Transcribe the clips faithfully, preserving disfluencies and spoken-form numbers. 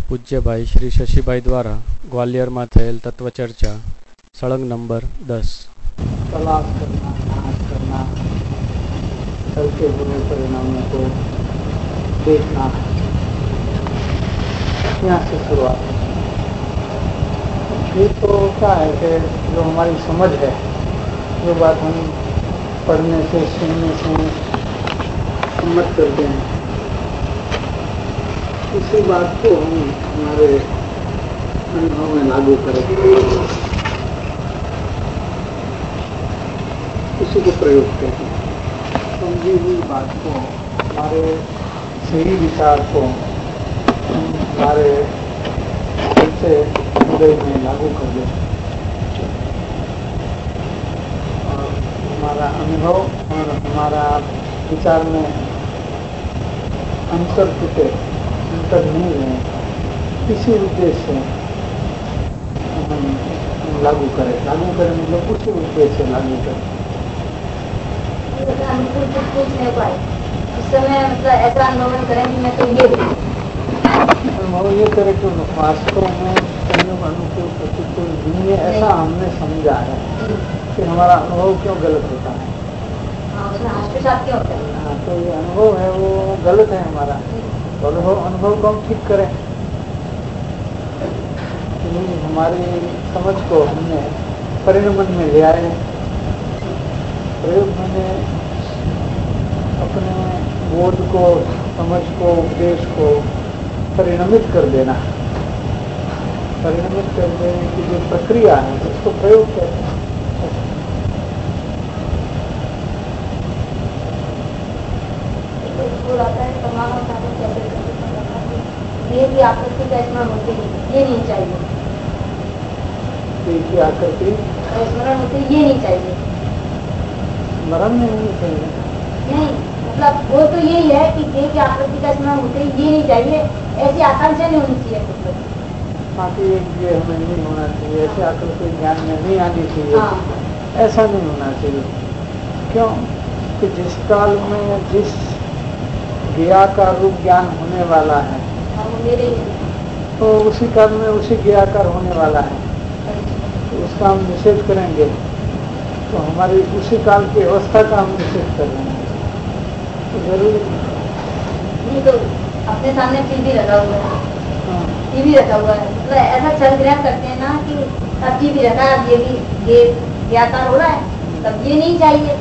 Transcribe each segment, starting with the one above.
પૂજ્ય ભાઈ શ્રી શશીભાઈ દ્વારા ગ્વાલિયરમાં થયેલ તત્વચર્ચા સળંગ નંબર દસ. तलाश करना, नाश करना, चलते हुए परिणामों को देखना, यहाँ से शुरुआत है. ये तो क्या है कि जो हमारी समझ है, जो बात हम पढ़ने से सुनने से सम्मत करते हैं, उसी बात को हम हमारे अनुभव में लागू करेंगे, उसी को प्रयोग करते हैं. समझी हुई बात को, हमारे सही विचार को हमारे से हृदय में लागू कर दे और हमारा अनुभव और हमारा विचार में अंतर टूटे, अंतर नहीं रहे, किसी उद्देश्य से हम लागू करें. लागू करें मतलब उसी उद्देश्य से लागू करें. अनुकूल कुछ पूछ नहीं पाए उस समय, मतलब ऐसा अनुभव करें कि मैं तो ये अनुभव ये करे कि वास्तव में अनुकूल प्रतिकूल नहीं है, ऐसा हमने समझा है कि हमारा अनुभव क्यों गलत होता है. क्यों होता है? हाँ, तो ये अनुभव है वो गलत है हमारा. अनुभव अनुभव को हम ठीक करें. हमारी समझ को हमने परिणमन में ले आए. प्रयोग मैंने अपने बोध को, समझ को, उपदेश को परिणमित कर देना. परिणमित कर देने की जो प्रक्रिया है उसको प्रयोग कहते हैं. ये भी आकृति का स्मरण होते ये नहीं चाहिए. ये आकृति स्मरण होते ये नहीं चाहिए. स्मरण में नहीं चाहिए नहीं, मतलब वो तो यही है कि देह की आकृति का स्मरण होते ये नहीं चाहिए. ऐसी आकांक्षा नहीं होनी चाहिए. मतलब बाकी ये हमें नहीं होना चाहिए, ऐसे आकृति ज्ञान में नहीं आनी चाहिए. हाँ. ऐसा नहीं होना चाहिए. क्यों कि जिस काल में जिस ज्ञा का रूप ज्ञान होने वाला है, हाँ, मेरे तो उसी काल में उसी ज्ञाकार होने वाला है. तो उसका हम निषेध करेंगे तो हमारी उसी काल की अवस्था का हम निषेध कर रहे हैं. तो जरूरी नहीं. तो अपने सामने टीवी रखा हुआ है, टीवी रखा हुआ है, मतलब ऐसा छल ग्रहण करते हैं ना कि अब टीवी रखा है, अब ये भी ये ज्ञाकार हो रहा है, तब ये नहीं चाहिए.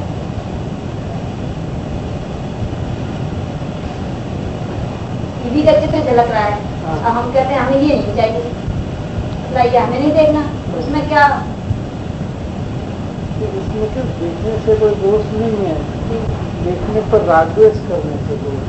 टीवी का चित्र झलक रहा है, अब हम कहते हैं हमें ये नहीं चाहिए, मतलब ये हमें नहीं देखना. उसमें क्या, इसमें क्यों देखने से कोई दोष नहीं है. देखने पर रागद्वेष करने से दोष.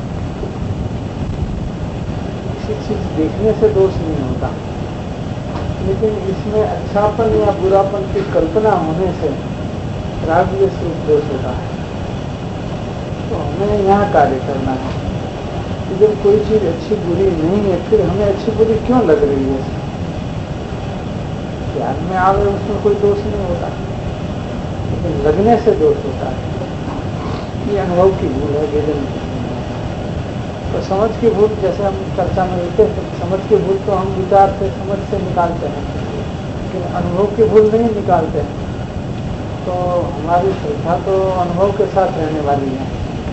किसी चीज देखने से दोष नहीं होता, लेकिन इसमें अच्छापन या बुरापन की कल्पना होने से रागद्वेष रूप दोष होता है. तो हमें यहाँ कार्य करना है कि जब कोई चीज अच्छी बुरी नहीं है, फिर हमें अच्छी बुरी क्यों लग रही है. ध्यान में आवे उसमें कोई दोष नहीं होता, लेकिन लगने से दोष होता है. ये अनुभव की भूल है, वेदन की. तो समझ की भूल, जैसे हम चर्चा में लेते हैं, समझ की भूल तो हम विचार से, समझ से निकालते हैं, लेकिन अनुभव की भूल नहीं निकालते हैं. तो हमारी श्रद्धा तो अनुभव के साथ रहने वाली है.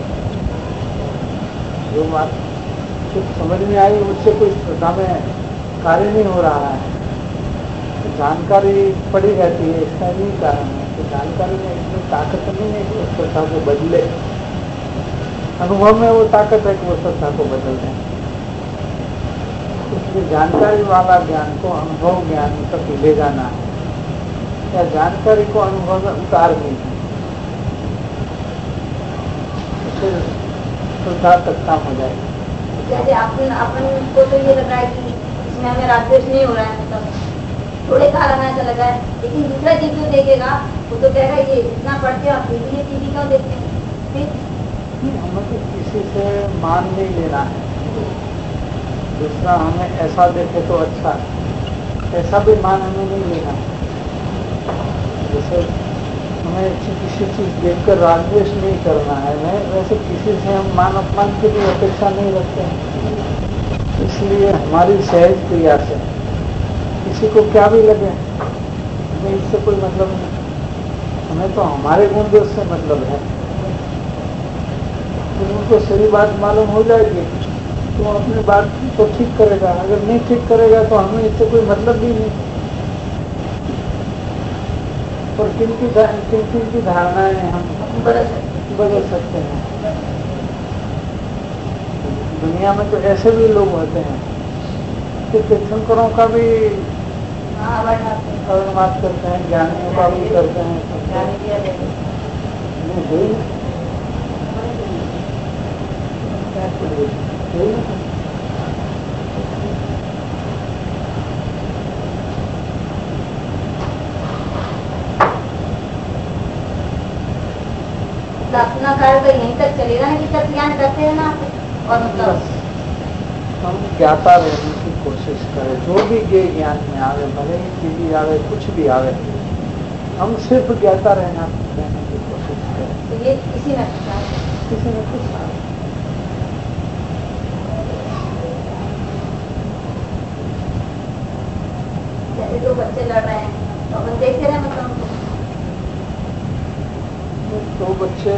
जो बात कुछ समझ में आई उससे कोई श्रद्धा में कार्य नहीं हो रहा है. जानकारी पड़ी रहती है, इसका यही कारण है कि जानकारी में इतनी ताकत नहीं है कि उस श्रद्धा को बदले. अनुभव में वो ताकत है कि वो श्रद्धा को बदल दें. इसलिए जानकारी वाला ज्ञान को अनुभव ज्ञान तक ले जाना है, या जानकारी को अनुभव में उतारनी है. फिर श्रद्धा तक काम हो जाएगी. जैसे अपन अपन को तो ये लग रहा है कि इसमें हमें रागद्वेष नहीं हो रहा है, मतलब थोड़े काल हमें ऐसा लगा है, लेकिन दूसरा चीज जो देखेगा वो तो कहेगा ये इतना पढ़ते हो, फिर भी ये टीवी क्यों देखते हैं. फिर हमें तो किसी से मान नहीं लेना है. दूसरा हमें ऐसा देखे तो अच्छा, ऐसा भी मान हमें नहीं लेना. जैसे हमें किसी चीज देखकर रागद्वेष नहीं करना है, वैसे किसी से हम मान अपमान की भी अपेक्षा नहीं रखते हैं. इस इसलिए हमारी सहज क्रिया से किसी को क्या भी लगे हमें इससे कोई मतलब नहीं, हमें तो हमारे गुण दोष से मतलब है। तो उनको सही बात मालूम हो जाएगी तो अपनी बात को ठीक करेगा, अगर नहीं ठीक करेगा तो हमें इससे कोई मतलब भी नहीं। और किन की किन किन की धारणाएं हम बदल सकते हैं। दुनिया में तो ऐसे भी लोग होते हैं कि तीर्थंकरों का भी बात करते हैं, ज्ञानियों का भी करते हैं। अपना कार्य तो यहीं तक चलेगा ना कि तब ज्ञान करते हैं ना और मतलब हम ज्ञाता रहने की कोशिश करें, जो भी ये ज्ञान में आवे, भले ही पीढ़ी आवे, कुछ भी आवे, हम सिर्फ ज्ञाता रहना रहने की कोशिश करें। तो ये किसी में किसी में कुछ आवे। जैसे दो बच्चे लड़ रहे हैं तो अपन देखते रहे मतलब दो बच्चे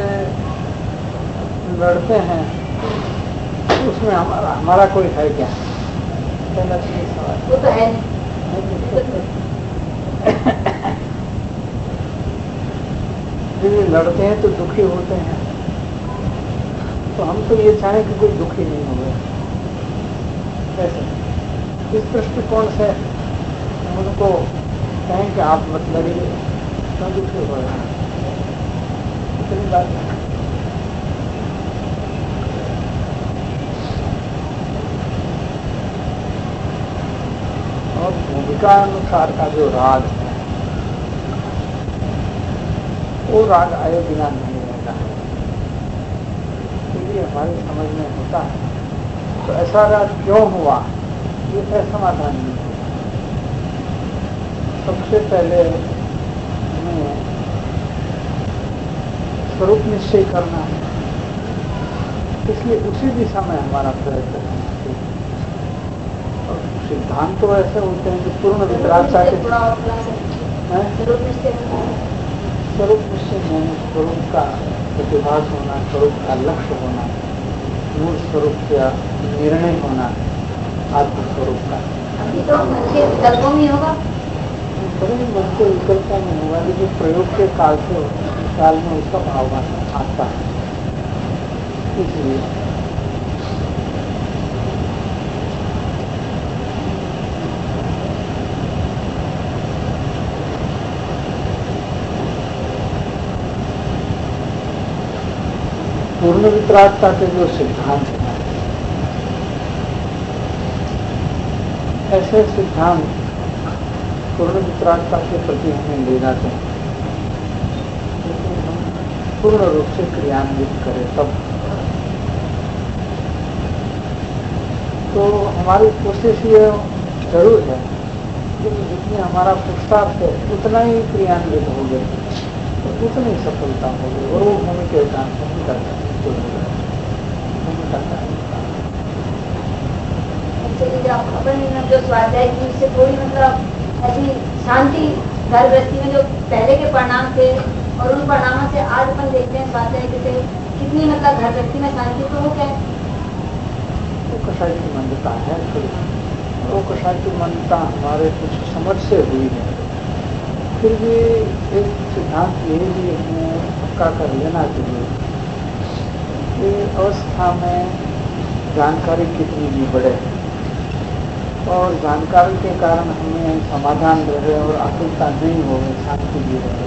लड़ते हैं उसमें हमारा हमारा कोई है क्या? पहला सवाल वो तो है नहीं। लड़ते हैं तो दुखी होते हैं, तो हम तो ये चाहें कि कोई दुखी नहीं हो गया। कैसे? इस दृष्टिकोण से हम उनको कहें कि आप मत लड़िए, क्यों दुखी हो रहे हैं? इतनी बात है। और भूमिका अनुसार का जो राग है वो राग आए बिना नहीं रहता है, क्योंकि हमारी समझ में होता है तो ऐसा राग क्यों हुआ ये है समाधान नहीं होता। सबसे पहले हमें स्वरूप निश्चय करना है, इसलिए उसी दिशा में हमारा प्रयत्न है। सिद्धांत तो ऐसे होते हैं कि पूर्ण वितराग चाहते हैं। स्वरूप निश्चय में स्वरूप का प्रतिभास होना, स्वरूप का लक्ष्य होना, मूल स्वरूप का निर्णय होना, आत्म स्वरूप का अभी तो विकल्पों में होगा, सभी मुझको विकल्पों में होगा, लेकिन प्रयोग के काल से काल में उसका भाव आता है। इसलिए पूर्ण वितरागता के जो सिद्धांत हैं, ऐसे सिद्धांत पूर्ण वितरागता के प्रति हमें लेना चाहिए, लेकिन हम पूर्ण रूप से क्रियान्वित करें तब। तो हमारी कोशिश ये जरूर है कि जितनी हमारा पुरुषार्थ है उतना ही क्रियान्वित हो गए, तो उतनी सफलता हो गई। और वो भूमि के काम नहीं करता जो स्वाध्याय की उससे थोड़ी मतलब ऐसी शांति घर गृहस्थी में जो पहले के परिणाम थे और उन परिणामों से आज अपन देखते हैं स्वाध्याय के से कितनी मतलब घर गृहस्थी में शांति तो हो क्या है? वो कषाय की मंदता है, वो कषाय की मंदता हमारे कुछ समझ से हुई है। फिर भी एक सिद्धांत यही भी हमें पक्का कर लेना चाहिए कि अवस्था में जानकारी कितनी भी बढ़े और जानकारी के कारण हमें समाधान रहे और आकुलता नहीं हो, शांति भी रहे,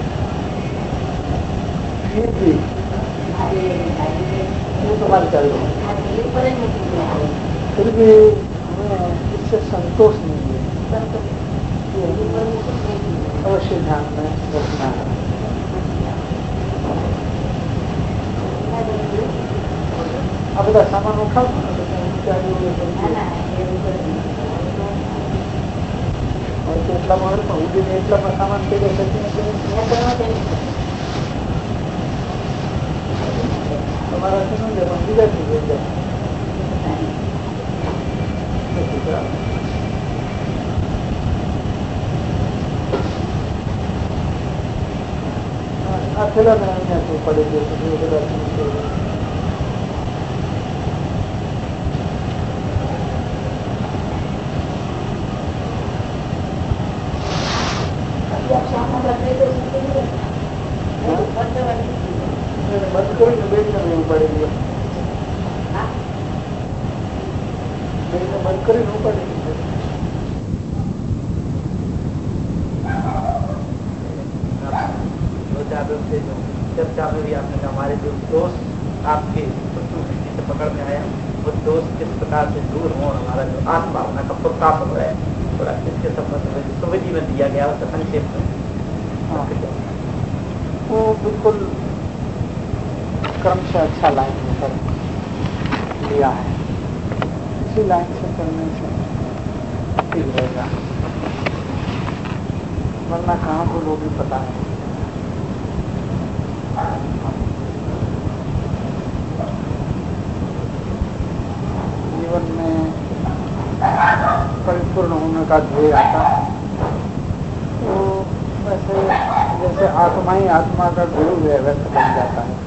फिर भी वो तुम्हारे चल रहे फिर भी हमें इससे संतोष नहीं है, अवश्य ध्यान में रखना है। अब बता सामान उठा और કેટલા મારે પહોંચી એટલા સામાન કે તમારા શું બીજા થઈ જાય क्या अकेला नहीं है तो पड़ेगी तो दर्शन बंद करी बेच करनी पड़ेगी बंद करी नहीं पड़ेगी से जो चर्चा में भी आपने कहा हमारे जो दोस्त आपके दृष्टि से पकड़ में आया वो दोस्त किस प्रकार से दूर हो हमारा जो आत्मभावना का प्रताप हो रहा है थोड़ा इसके संबंध में सुविधि में दिया गया उसका संक्षेप में वो बिल्कुल क्रम से अच्छा लाइन होकर लिया है इसी लाइन से चलने से ठीक रहेगा वरना कहाँ बोलोगे पता है जीवन में परिपूर्ण होने का ध्येय आता है तो वैसे जैसे आत्मा ही आत्मा का गुरु व्यक्त बन जाता है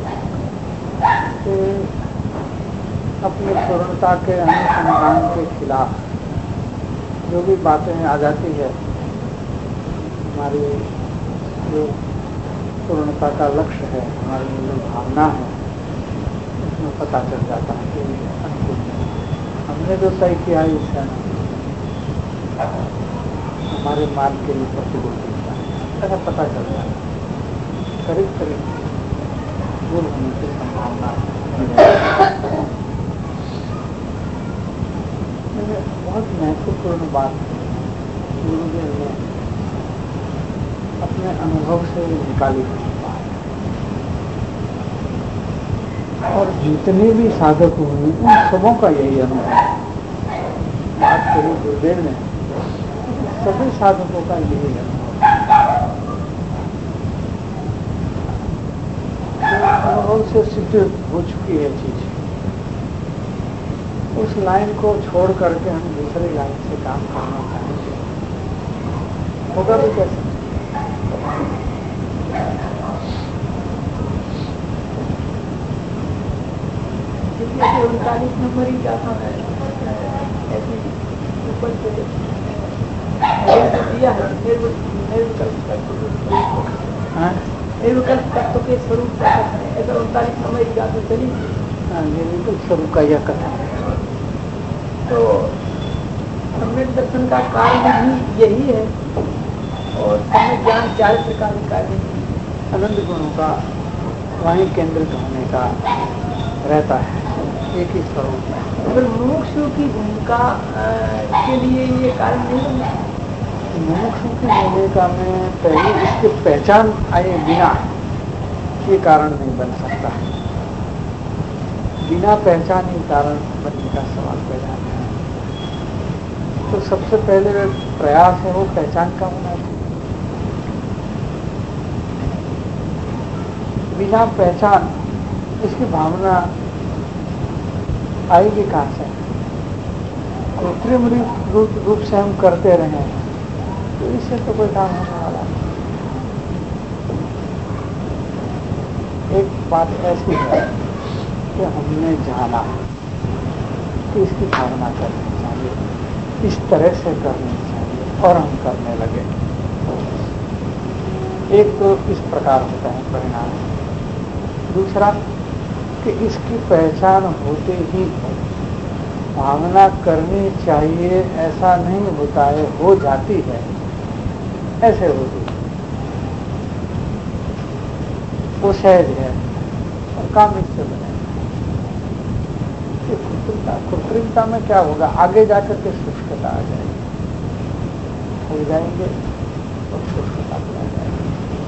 कि अपनी पूर्णता के अनुसंधान के खिलाफ जो भी बातें आ जाती है हमारी जो पूर्णता का लक्ष्य है हमारी जो भावना है उसमें पता चल जाता है कि अनुकूल हमने जो तय किया है इससे हमारे मार्ग के लिए प्रतिकूल दिखता है ऐसा पता चल जाता है करीब करीब दूर होने की संभावना है बहुत महत्वपूर्ण बात गुरुदेव ने अपने अनुभव से निकाली और जितने भी साधक हुए उन सबों का यही अनुभव बात करी गुरुदेव ने सभी साधकों का यही अनुभव अनुभव से सिद्ध हो चुकी है चीज उस लाइन को छोड़ करके हम दूसरी लाइन से काम करना चाहेंगे होगा भी कैसे उनतालीस नंबर ही क्या था ऐसे ऊपर से दिया है निर्विकल्प तत्व के स्वरूप का कथन है ऐसा उनतालीस नंबर की बात चली निर्विकल्प स्वरूप का यह कथन है तो सम्यक दर्शन का कारण भी यही है और सम्यक ज्ञान चार प्रकार के कार्य आनंद गुणों का वहीं केंद्रित होने का रहता है एक ही स्वरूप है अगर मोक्ष की भूमिका के लिए ये कारण नहीं बनता मोक्ष की भूमिका में पहले इसकी पहचान आए बिना ये कारण नहीं बन सकता बिना पहचान ही कारण बनने का सवाल पैदा है तो सबसे पहले प्रयास है वो पहचान का होना चाहिए बिना पहचान इसकी भावना आएगी कहाँ से कृत्रिम रूप, रूप से हम करते रहे तो इससे तो कोई काम होने वाला एक बात ऐसी है कि हमने जाना कि इसकी भावना करनी चाहिए इस तरह से करनी चाहिए और हम करने लगे एक तो इस प्रकार होता है परिणाम दूसरा कि इसकी पहचान होते ही भावना करनी चाहिए ऐसा नहीं होता है हो जाती है ऐसे होती है वो सहज है और काम इससे बने कृत्रिमता कृत्रिमता में क्या होगा आगे जाकर के शुष्कता आ जाएगी हो जाएंगे और शुष्कता आ जाएगी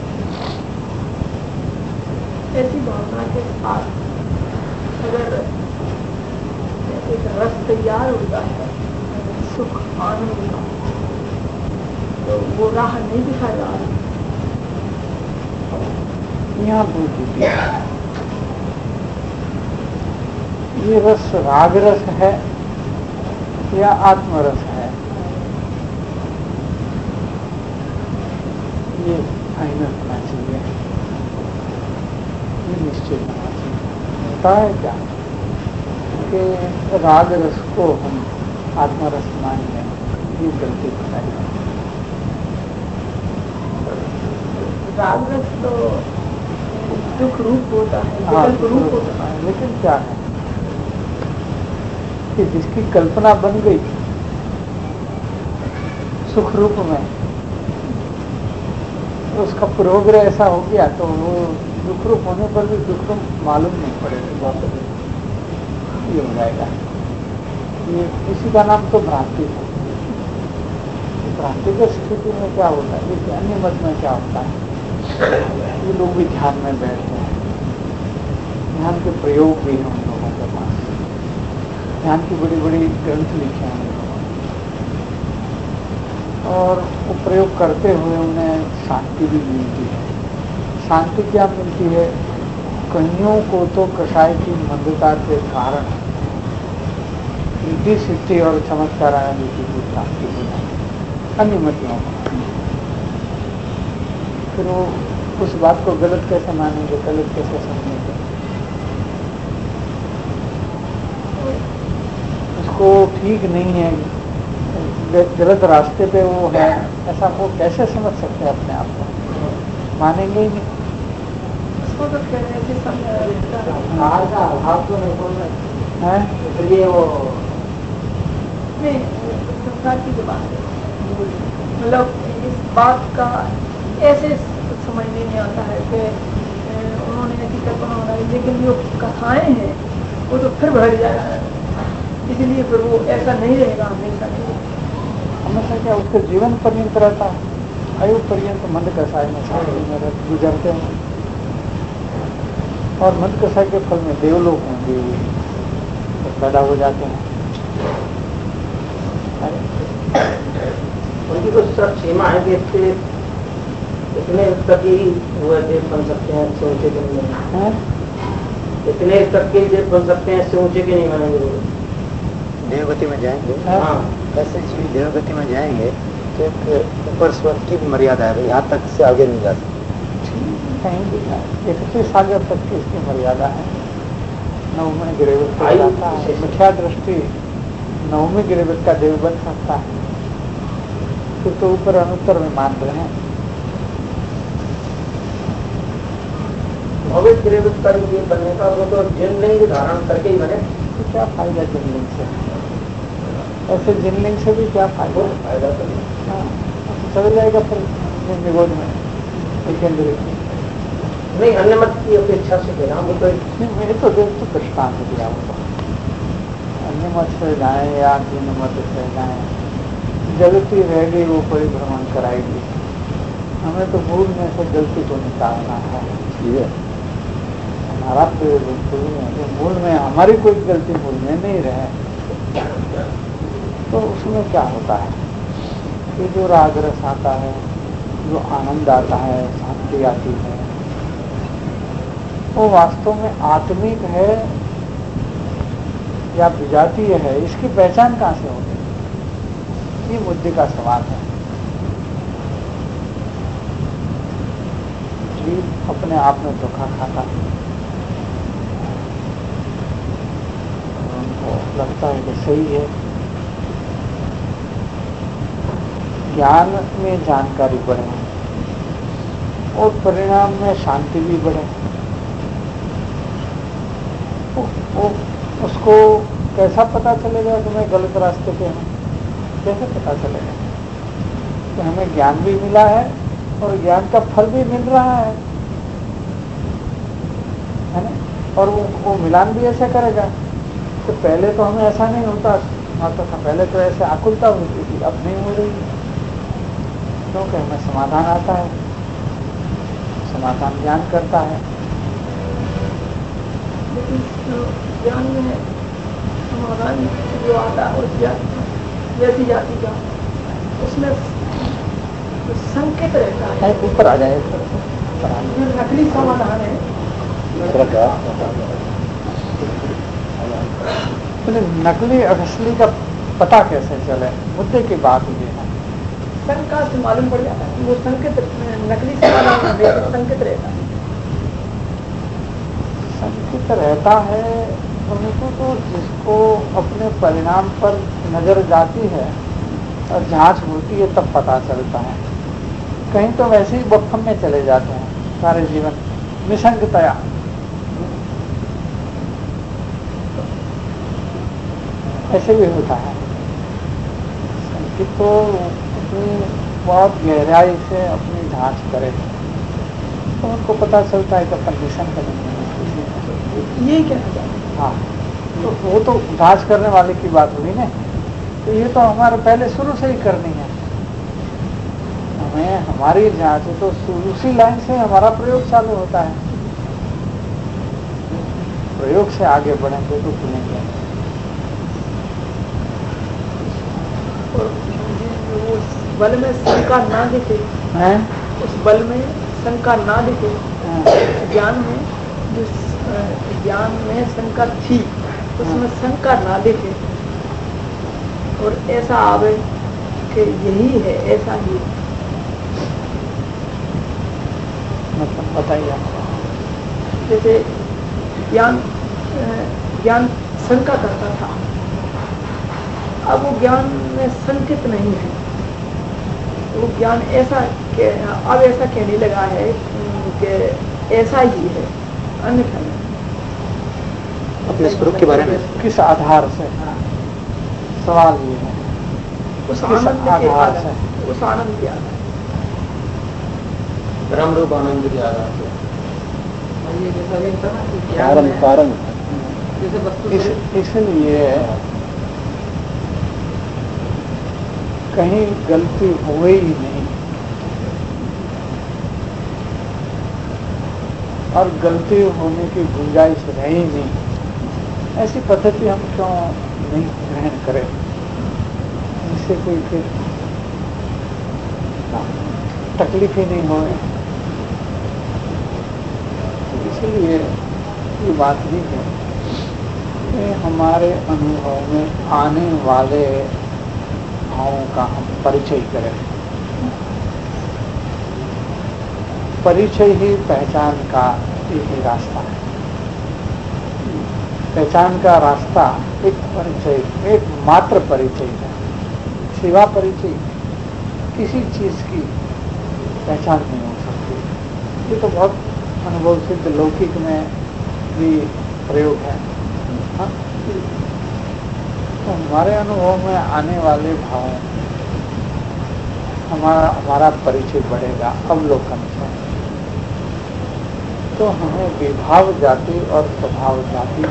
ऐसी भावना के साथ अगर एक रस तैयार होता है सुख आनंद का तो वो राह नहीं दिखा जा रही यहाँ भूल चुकी ये रस राग रस है या आत्मरस है, ये फाइनल होना चाहिए, ये निश्चित होना चाहिए। होता है क्या कि राग रस को हम आत्मरस मान लें, ये गलती बताई। राग रस तो दुख रूप होता है, हाँ, विकल्प रूप होता है। लेकिन क्या है कि जिसकी कल्पना बन गई सुख रूप में, उसका प्रोग्रेस ऐसा हो गया तो वो दुख रूप होने पर भी दुख रूप मालूम नहीं पड़ेगा, ये हो जाएगा। ये इसी का नाम तो भ्रांति है। भ्रांति की स्थिति में क्या होता है, ये अन्य मत में क्या होता है, ये लोग भी ध्यान में बैठते हैं, ध्यान के प्रयोग भी हैं उन लोगों के पास, ध्यान की बड़ी बड़ी ग्रंथ लिखे हैं उन लोगों ने, और वो प्रयोग करते हुए उन्हें शांति भी मिलती है। शांति क्या मिलती है, कईयों को तो कषाय की मंदता के कारण रिद्धि सिद्धि और चमत्कार आदि की प्राप्ति हो जाती है अन्य मतियों को। फिर वो उस बात को गलत कैसे मानेंगे, गलत कैसे समझेंगे, उसको ठीक नहीं है, गलत रास्ते पे वो है, ऐसा वो कैसे समझ सकते हैं अपने आप को, मानेंगे ही नहीं। उसको तो कहने से समझ हार का अभाव तो नहीं बोल रहे हैं, इसलिए वो नहीं संसार की जो बात है, मतलब इस बात का ऐसे समझ में नहीं आता है कि उन्होंने ऐसी कल्पना बनाई, लेकिन जो कथाएं हैं वो तो फिर बढ़ जाएगा, इसलिए फिर वो ऐसा नहीं रहेगा हमेशा नहीं। हमेशा क्या उसके जीवन पर्यंत रहता है, आयु पर्यंत मंद कसाय में साथ गुजरते हैं, और मंद कसाय के फल में देवलोक में भी तो पैदा हो जाते हैं। उनकी कुछ सब सीमा है कि इसके इतने तक ही हुए देव बन सकते हैं, इससे ऊंचे के नहीं बनेंगे, इतने तक के देव बन सकते हैं, इससे ऊंचे के नहीं बनेंगे। देवगति में जाएंगे, हाँ ऐसे जीव देवगति में जाएंगे तो एक ऊपर स्वर्ग की भी मर्यादा है, यहाँ तक से आगे नहीं जा सकते। कहीं भी जाए इकतीस सागर तक की इसकी मर्यादा है। नवमी गिरेवत का जाता है, मिथ्या दृष्टि नवमी गिरेवत का देव बन सकता है, फिर तो ऊपर अनुत्तर में मान रहे हैं। भविष्य गिरेवत का ये बनने का वो तो जिन लिंग धारण करके ही बने, तो क्या फायदा जिनलिंग से, ऐसे जिनलिंग से भी क्या फायदा, फायदा तो नहीं। हाँ, चल जाएगा फिर निगोद में केंद्र की। नहीं अन्य मत की अपेक्षा से कह रहा हूँ, तो मेरे तो देख तो दृष्टांत दिया वो अन्य मत से जाए या जिन मत से जाए, जगती रह गई वो परिभ्रमण कराएगी। हमें तो भूल में से गलती को निकालना है, ठीक है, हमारा भूल में हमारी कोई गलती भूल में नहीं रहे, तो उसमें क्या होता है कि जो राग रस आता है, जो आनंद आता है, शांति आती है, वो वास्तव में आत्मिक है या विजातीय है, इसकी पहचान कहाँ से होगी, ये मुद्दे का सवाल है। जीव अपने आप में धोखा खाता है, उनको लगता है कि सही है, ज्ञान में जानकारी बढ़े और परिणाम में शांति भी बढ़े। वो, वो उसको कैसा पता चलेगा कि मैं गलत रास्ते पे हूँ, कैसे पता चलेगा कि हमें ज्ञान भी मिला है और ज्ञान का फल भी मिल रहा है, है ना? और वो, वो मिलान भी ऐसे करेगा तो पहले तो हमें ऐसा नहीं होता आता था, पहले तो ऐसे आकुलता होती थी, अब नहीं हो रही, क्योंकि हमें समाधान आता है, समाधान ज्ञान करता है। लेकिन ज्ञान में समाधान जो आता है उस जैसी जाति का उसमें संकेत रहता है, ऊपर आ जाए, ऊपर आ जो नकली समाधान है जाए। नकली और असली का पता कैसे चले? मुद्दे की बात ये है। शंका से मालूम पड़ जाता है, वो संकेत नकली से मालूम नहीं है, संकेत रहता है। संकेत रहता है उनको, तो जिसको अपने परिणाम पर नजर जाती है और जांच होती है तब पता चलता है। कहीं तो वैसे ही बखम में चले जाते हैं सारे जीवन निसंगतया। ऐसे भी होता है। संकेत तो अपनी बहुत गहराई से अपनी जांच करे तो उनको पता चलता है कि कंडीशन का नहीं है। यही कहना चाहते हैं। हाँ, तो वो तो जांच करने वाले की बात हुई ना। तो ये तो हमारे पहले शुरू से ही करनी है। हमें हमारी जांच है तो उसी लाइन से हमारा प्रयोग चालू होता है। प्रयोग से आगे बढ़ेंगे तो सुनेंगे। और वो बल में शंका ना दिखे, हैं? उस बल में शंका ना दिखे, ज्ञान में जो ज्ञान में शंका थी उसमें शंका ना दिखे और ऐसा आवे कि यही है, ऐसा ही। मतलब बताइए। जैसे ज्ञान ज्ञान शंका करता था, अब वो ज्ञान में संकित नहीं है। वो ज्ञान ऐसा के, अब ऐसा कहने लगा है कि ऐसा ही है, अन्यथा नहीं। अपने स्वरूप के बारे में किस आधार से? सवाल ये है। उस किस आनंद के आधार आधार से? उस आनंद के आधार ब्रह्म रूप आनंद के आधार से। कारण कारण इस, इसलिए कहीं गलती हुई ही नहीं और गलती होने की गुंजाइश रही नहीं। ऐसी पद्धति हम क्यों नहीं ग्रहण करें? इससे कोई फिर तकलीफ ही नहीं होए। इसलिए ये बात ही है कि हमारे अनुभव में आने वाले भावों का हम परिचय करें। परिचय ही पहचान का यही रास्ता है। पहचान का रास्ता एक परिचय, एक मात्र परिचय है। सिवा परिचय किसी चीज की पहचान नहीं हो सकती। ये तो बहुत अनुभव सिद्ध लौकिक में भी प्रयोग है। हाँ? तो हमारे अनुभव में आने वाले भावों हमारा हमारा परिचय बढ़ेगा अवलोकन से। तो हमें विभाव जाति और स्वभाव जाति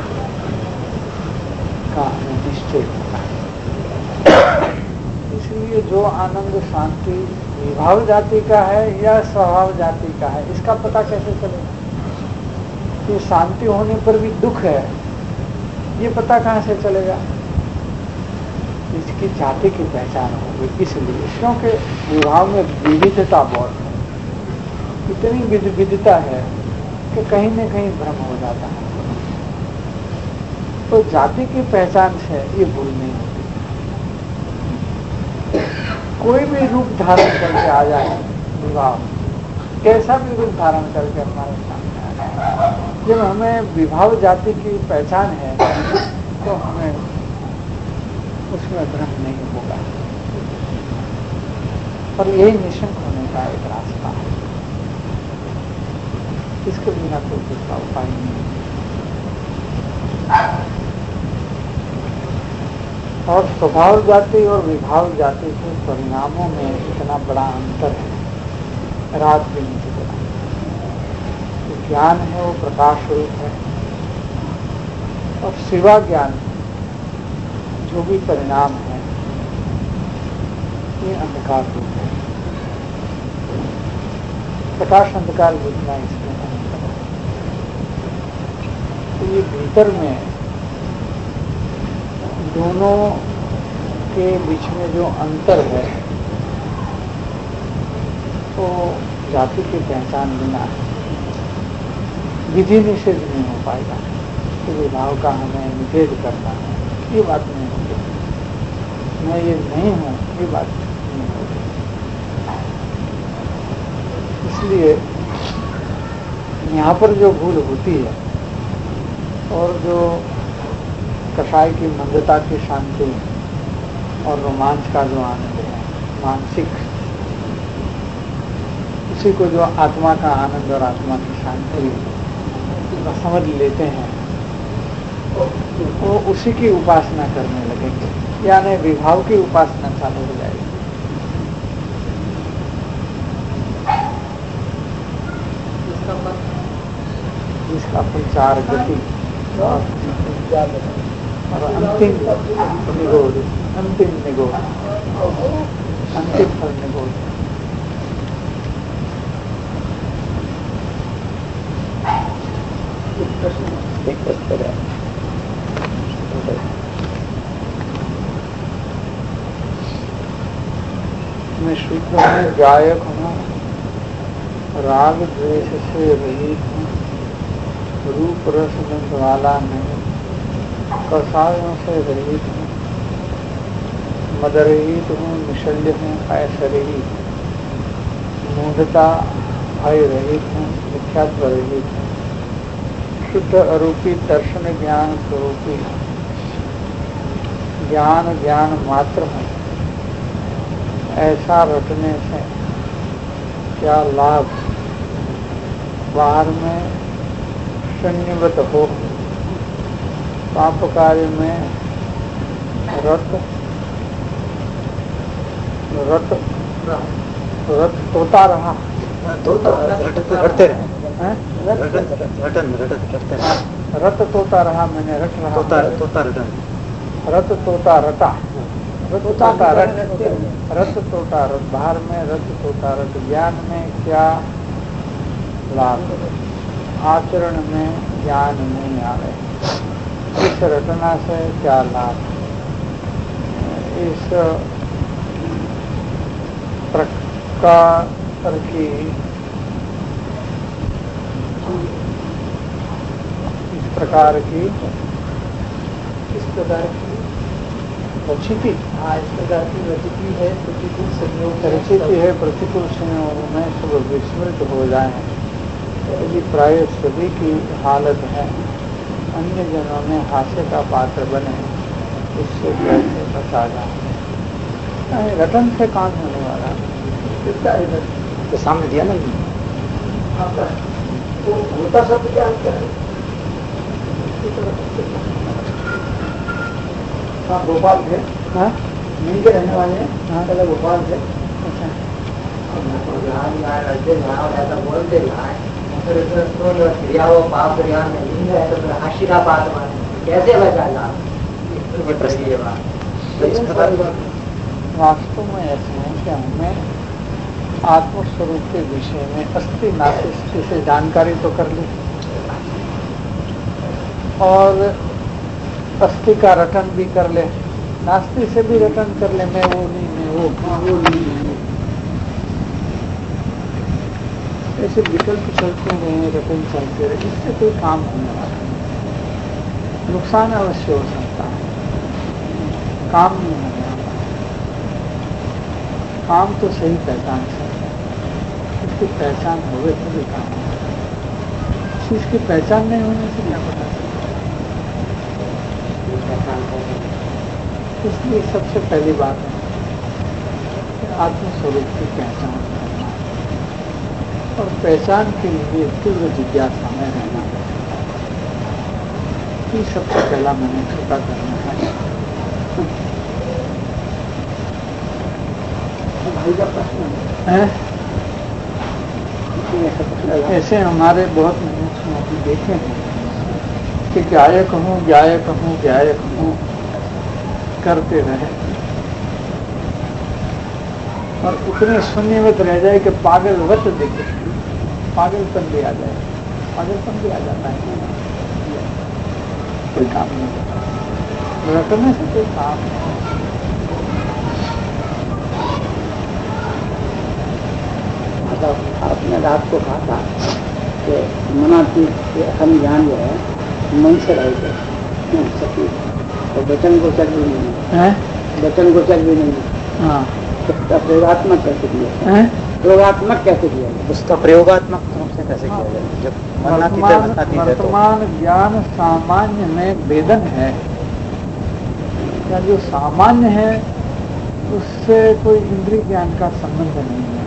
का हमें निश्चय होता है। इसलिए जो आनंद शांति विभाव जाति का है या स्वभाव जाति का है, इसका पता कैसे चलेगा? ये शांति होने पर भी दुख है, ये पता कहाँ से चलेगा? इसकी जाति की पहचान होगी। इसलिए क्योंकि विभाव में विविधता बहुत है, इतनी विविधता है कि कहीं न कहीं भ्रम हो जाता है। तो जाति की पहचान से ये भूल नहीं होती। कोई भी रूप धारण करके आ जाए विभाव, कैसा भी रूप धारण करके हमारे सामने आ जाए, जब हमें विभाव जाति की पहचान है तो हमें उसमें भ्रम नहीं होगा। और यही निशंक होने का एक रास्ता है। इसके बिना कोई दूसरा उपाय नहीं है। और स्वभाव जाति और विभाव जाति के परिणामों में इतना बड़ा अंतर है, रात भी नहीं चला। तो ज्ञान है वो प्रकाश रूप है और सिवा ज्ञान जो भी परिणाम है ये अंधकार रूप है। प्रकाश अंधकार बुझना इसमें अंतर है। तो ये भीतर में दोनों के बीच में जो अंतर है तो जाति की पहचान बिना विधि निषेध नहीं हो पाएगा। तो विभाव का हमें निषेध करना है, ये बात नहीं होगी। मैं ये नहीं हूँ, ये बात नहीं होती। इसलिए यहाँ पर जो भूल होती है और जो कषाय की मंदता की शांति और रोमांच का जो आनंद है मानसिक, उसी को जो आत्मा का आनंद और आत्मा की शांति समझ लेते हैं वो उसी की उपासना करने लगेंगे, यानी विभाव की उपासना चालू हो जाएगी। जिसका फल चार गति और अंतिम निगोद, अंतिम निगोद, अंतिम फल निगोद। एक प्रश्न है। मैं शुद्ध हूँ, गायक हूँ, राग द्वेष से रहित हूँ, रूप रस गंध वाला नहीं, कसायों से रहित हूँ, मदरहित हूँ, निशल्य हूँ, ऐश्वर्यहीत, मूढ़ता भय रहित हूँ, मिथ्यात्व रहित हूँ, शुद्ध अरूपी दर्शन ज्ञान स्वरूपी, ज्ञान ज्ञान मात्र हूँ, ऐसा रटने से क्या लाभ, बाहर में शून्यवत हो, पाप कार्य में रत रत रत तोता रहा, रटते रहे, रटन रटते रहे, रत तोता रहा, मैंने रट रहा, तोता तोता रटन, रत तोता रटा, रत तोता रट, रत तोता रट, बाहर में रत तोता रट, ज्ञान में क्या लाभ, आचरण में ज्ञान नहीं आ रहे, इस रटना से क्या लाभ, इस प्रकार की इस प्रकार की इस प्रकार की रचिति, हाँ इस प्रकार की रचिति है, प्रतिकूल संयोग रचिति है, प्रतिकूल संयोग में सब विस्मृत हो जाए, यदि प्राय सभी की हालत है, अन्य जनों में हास्य का पात्र बने, इससे कैसे बचा जाए। रटन से काम होने वाला तो सामने दिया ना होता सब क्या हाँ भोपाल थे, हाँ मिल के रहने वाले हैं, हाँ पहले भोपाल थे। अच्छा बोलते क्रिया वो पाप क्रिया नहीं है तो फिर हाशी का पाप कैसे बचा ला, वास्तव में ऐसे है कि हमें आत्मस्वरूप के विषय में अस्थि नास्ति से जानकारी तो कर ली और अस्थि का रटन भी कर ले, नास्ति से भी रटन कर ले, मैं वो नहीं, मैं वो वो नहीं, मैं ऐसे विकल्प चलते रहे, रटन चलते रहे, इससे कोई काम होने वाला नहीं, नुकसान अवश्य हो सकता है, काम नहीं होने वाला। काम तो सही पहचान सकता है, उसकी पहचान होवे तो भी काम होगा, चीज की पहचान नहीं होने से क्या पता चलता। इसलिए सबसे पहली बात है कि आत्मस्वरूप की पहचान करना और पहचान के लिए तीव्र जिज्ञासा में रहना, ये सबसे पहला मैंने छोटा करना है। भाई का प्रश्न है ऐसे हमारे बहुत मनुष्य देखे हैं कि गायक हूँ गायक हूँ गायक हूँ करते रहे और उतने शून्यवत रह जाए कि पागलवत दिखे, पागलपन भी आ जाए, पागलपन भी आ जाता है, कोई काम नहीं होता, रटने से कोई काम नहीं। आपने रात को कहा था कि मनातीत के हम ज्ञान जो है मन से रहे थे सकी और वचन को चल नहीं है, वचन गोचर भी नहीं। हाँ, तो प्रयोगात्मक कैसे किया है? प्रयोगात्मक कैसे किया जाए? उसका प्रयोगात्मक रूप से कैसे किया जाए? जब वर्तमान वर्तमान ज्ञान सामान्य में वेदन है, या जो सामान्य है उससे कोई इंद्रिय ज्ञान का संबंध नहीं है।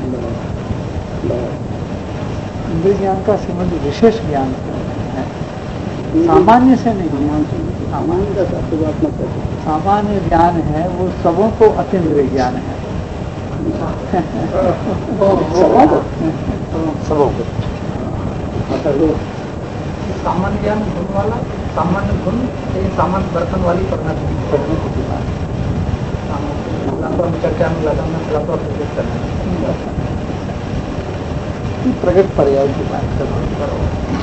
इंद्रिय ज्ञान का संबंध विशेष ज्ञान से है, सामान्य से नहीं। सामान्य का प्रयोगात्मक कैसे? सामान्य ज्ञान है वो सबों को अतीन्द्रिय ज्ञान है। सबों को सामान्य ज्ञान गुण वाला, सामान्य गुण सामान्य बर्तन वाली पढ़ना चर्चा में लगाना प्रगट पर्याय की बात करो।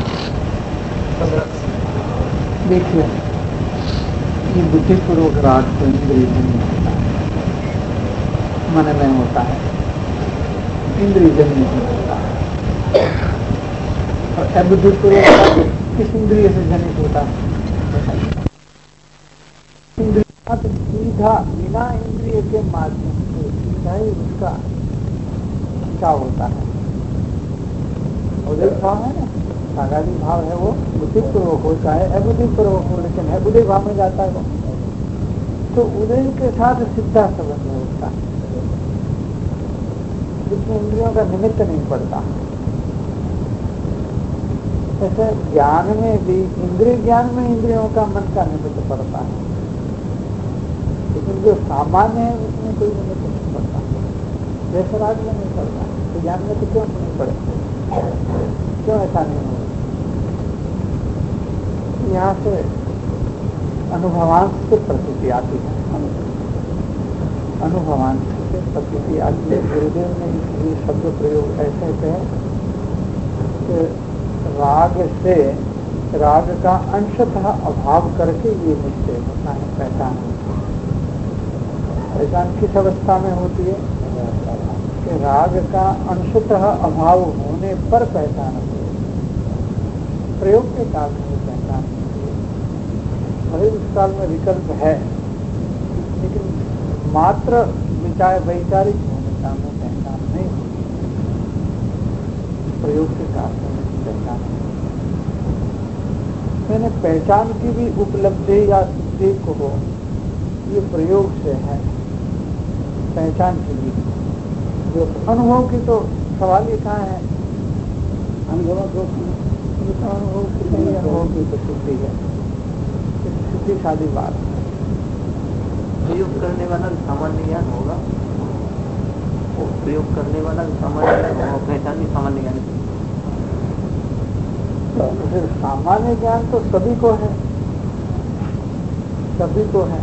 देखिए, ये बुद्धिपूर्वक राग को इंद्रिय जन्य होता है, मन में होता है, इंद्रिय जन्य होता है। और अबुद्धिपूर्वक किस इंद्रिय से जनित होता है? इंद्रिय सीधा बिना इंद्रिय के माध्यम से सीधा ही उसका क्या होता है? उदय भाव है ना, सागादी भाव है, वो बुद्धिपूर्वक हो, चाहे अबुद्धिपूर्वक हो, लेकिन है उदय भाव में जाता है वो, तो उदय के साथ सीधा संबंध होता है, जिसमें इंद्रियों का निमित्त नहीं पड़ता। ऐसे ज्ञान में भी, इंद्रिय ज्ञान में इंद्रियों का मन का निमित्त पड़ता है, लेकिन जो सामान्य है उसमें कोई निमित्त नहीं पड़ता। जैसे राग में नहीं पड़ता, तो ज्ञान में तो क्यों नहीं पड़े? क्यों ऐसा नहीं हो? यहाँ से अनुभवांश से प्रतीति आती है, अनुभवांश से प्रतीति आती है। गुरुदेव ने ये शब्द प्रयोग ऐसे कहे कि राग से, राग का अंशतः अभाव करके ये निश्चय होता है, पहचान होती है। पहचान किस अवस्था में होती है? कि राग का अंशतः अभाव होने पर पहचान होती है, प्रयोग के काल में पहचान होती है। भले उस काल में विकल्प है, लेकिन मात्र विचार वैचारिक भूमिका में पहचान नहीं होती, प्रयोग के काल में पहचान। मैंने पहचान की भी उपलब्धि या सिद्धि को हो, ये प्रयोग से है। पहचान की भी जो अनुभव की तो सवाल ही कहाँ है? अनुभव को अनुभव की नहीं, अनुभव की तो सिद्धि है, सिद्धि शादी बात है। प्रयोग करने वाला सामान्य ज्ञान होगा, प्रयोग करने वाला सामान्य ज्ञान होगा, पहचान भी सामान्य ज्ञान। तो फिर सामान्य ज्ञान तो सभी को है, सभी को है,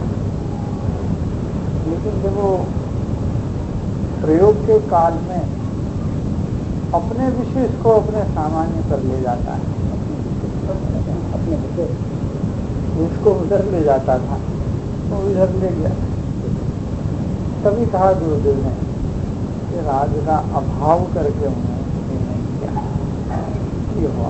लेकिन जब वो प्रयोग के काल में अपने विशेष को अपने सामान्य पर ले जाता है, अपने विशेष जिसको उधर ले जाता था वो तो इधर ले गया। तभी कहा गुरुदेव ने कि राग का अभाव करके उन्होंने नहीं किया, ये हुआ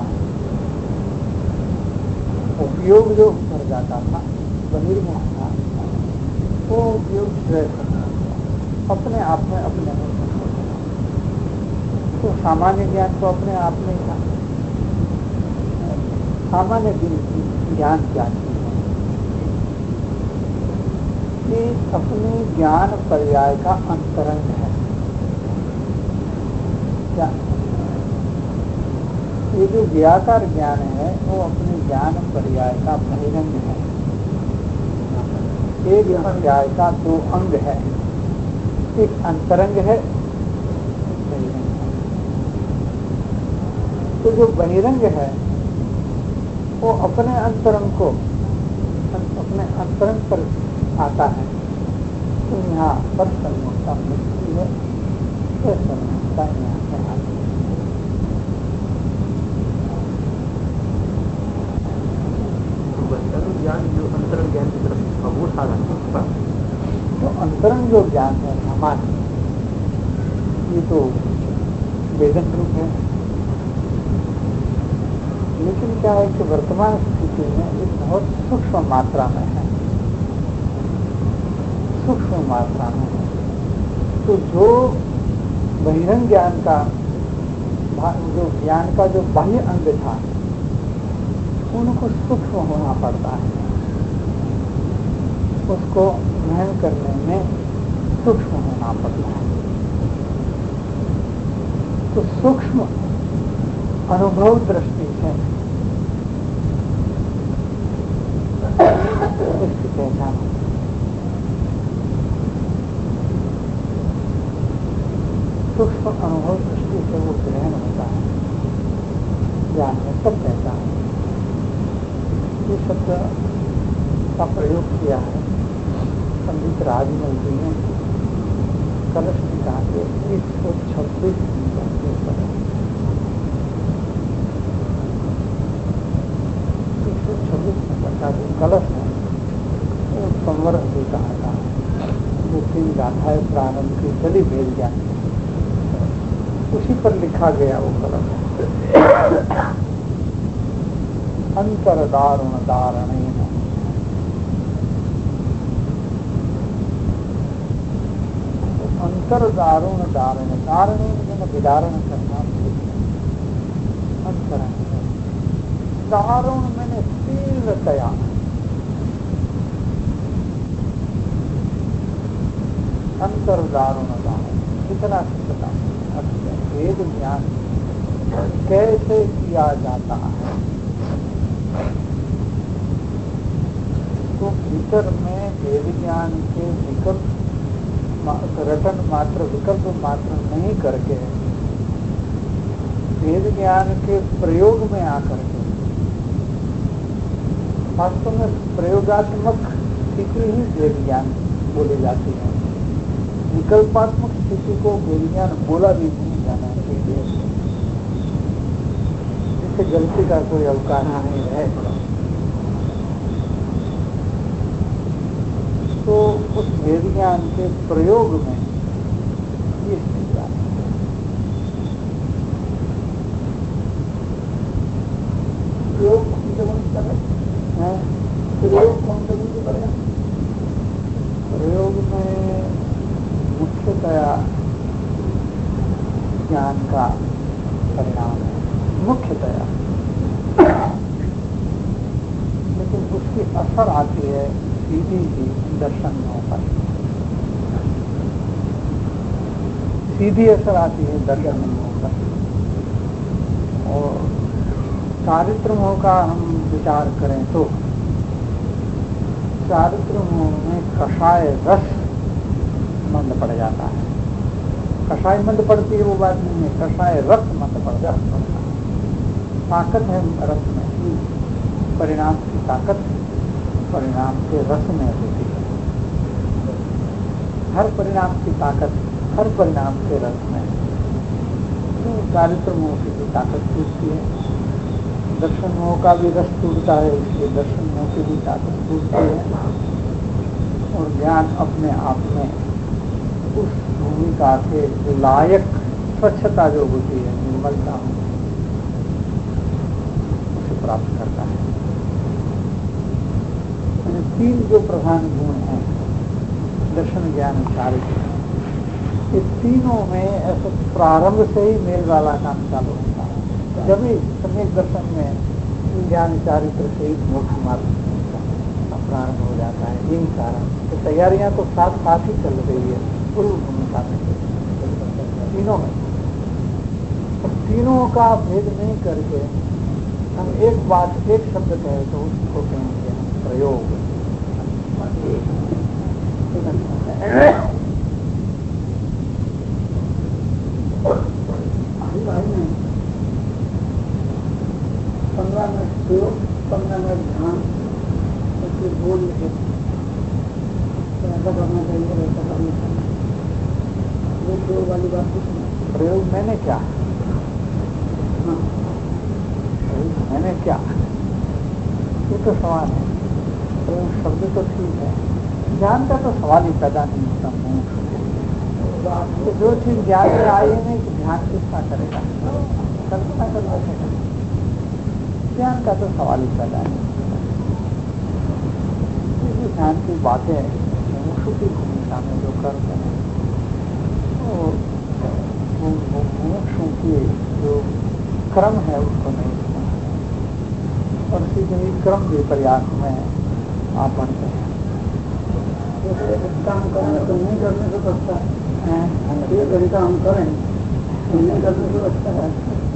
उपयोग जो कर जाता था, बहिर्मुख था, वो उपयोग अपने आप में अपने में तो सामान्य ज्ञान तो अपने आप में था। सामान्य ज्ञान क्या चीज है? कि अपने ज्ञान पर्याय का अंतरंग है। क्या ये जो ज्ञाकार ज्ञान है वो अपने ज्ञान पर्याय का बहिरंग है। एक पर्याय का दो अंग है, एक अंतरंग है, एक बहिरंग है। तो जो बहिरंग है वो अपने अंतरंग को, अपने अंतरंग पर आता है। तो यहाँ पर सन्मुखता मिलती है, तो सन्मुखता यहाँ से आती है। ज्ञान जो अंतरंग ज्ञान की तरफ वो साधन होगा, तो अंतरंग जो ज्ञान है हमारे, ये तो वेदन रूप है। लेकिन क्या है कि वर्तमान स्थिति में एक बहुत सूक्ष्म मात्रा में है, सूक्ष्म मात्रा में है। तो जो बहिरंग ज्ञान का जो ज्ञान का जो बाह्य अंग था उनको सूक्ष्म होना पड़ता है, उसको ग्रहण करने में सूक्ष्म होना पड़ता है। तो सूक्ष्म अनुभव दृष्टि है इसकी पहचान। सूक्ष्म अनुभव दृष्टि से वो ग्रहण होता है, ज्ञान में सब पहचान। ये शब्द का प्रयोग किया है पंडित राजमल जी ने कलश में कहा कि एक सौ छब्बीस एक सौ छब्बीस नंबर का जो कलश है वो संवर भी कहा था, जो तीन गाथाएं प्रारंभ की चली भेज जाती, उसी पर लिखा गया वो कलश। अंतर दारुण दारण अंतर दारुण दारण दारण मैंने विदारण करना, अंतरण दारुण मैंने तीव्रतया, अंतर दारुण दारण कितना पता वेद ज्ञान कैसे किया जाता है। तो भीतर में वेद ज्ञान के विकल्प रटन मात्र विकल्प मात्र नहीं करके वेद ज्ञान के प्रयोग में आकर के वास्तव में प्रयोगात्मक स्थिति ही वेद ज्ञान बोली जाती है। विकल्पात्मक स्थिति को वेद ज्ञान बोला भी नहीं जाना चाहिए, जिससे गलती का कोई अवकाश नहीं है। तो उस वेद ज्ञान के प्रयोग में ये स्थिति आती है। प्रयोग कौन से कौन सा है? प्रयोग कौन से कौन से करेगा? प्रयोग में मुख्यतया ज्ञान का परिणाम है, मुख्यतया, लेकिन उसकी असर आती है सीधी ही दर्शन में होकर, सीधी असर आती है दर्शन में होकर। और चारित्र मोह का हम विचार करें तो चारित्र मोह में कषाय रस मंद पड़ जाता है। कषाय मंद पड़ती है वो बात नहीं है, कषाय रस मंद पड़ जाता है। ताकत है रस में, परिणाम की ताकत परिणाम के रस में होती है। हर परिणाम की ताकत हर परिणाम के रस में। तो चारित्र मोह की भी ताकत टूटती है, दर्शन मोह का भी रस टूटता है, इसलिए दर्शन मोह की भी ताकत टूटती है। और ज्ञान अपने आप में उस भूमिका के लायक स्वच्छता जो होती है, निर्मलता उसे प्राप्त करता है। तीन जो प्रधान गुण हैं दर्शन ज्ञान चारित्र, ये तीनों में ऐसे प्रारंभ से ही मेल वाला काम चालू होता है। जब भी सम्यक दर्शन में ज्ञान चारित्र से ही मोक्ष मार्ग प्रारंभ हो जाता है। यही कारण तो तैयारियां तो साथ साथ ही चल रही है पूर्व भूमिका में तीनों में। तीनों का भेद नहीं करके हम एक बात एक शब्द कहे तो उसको कहेंगे हम प्रयोग। पंद्रह मिनट प्रयोग, पंद्रह मिनट ध्यान, उसके बोल लिखे ऐसा करना चाहिए, ऐसा करना चाहिए। वो प्रयोग वाली बात कुछ नहीं। प्रयोग मैंने क्या हाँ मैंने क्या ये तो सवाल है। प्रयोग शब्द तो ठीक है, ज्ञान का तो सवाल ही पैदा नहीं होता। तो जो चीज ज्ञान में आई है नहीं तो ध्यान किसका करेगा, कल्पना कर बैठेगा। ज्ञान का तो सवाल ही पैदा नहीं होता। ध्यान की बातें की भूमिका दिशा में जो कर्म है वो वो मोक्षों के जो क्रम है उसको नहीं सुना और सीधे ही क्रम विपर्यास में आप बढ़ते हैं। काम करने तो नहीं करने से बचता है, एक घंटा हम करें नहीं करने से बचता है।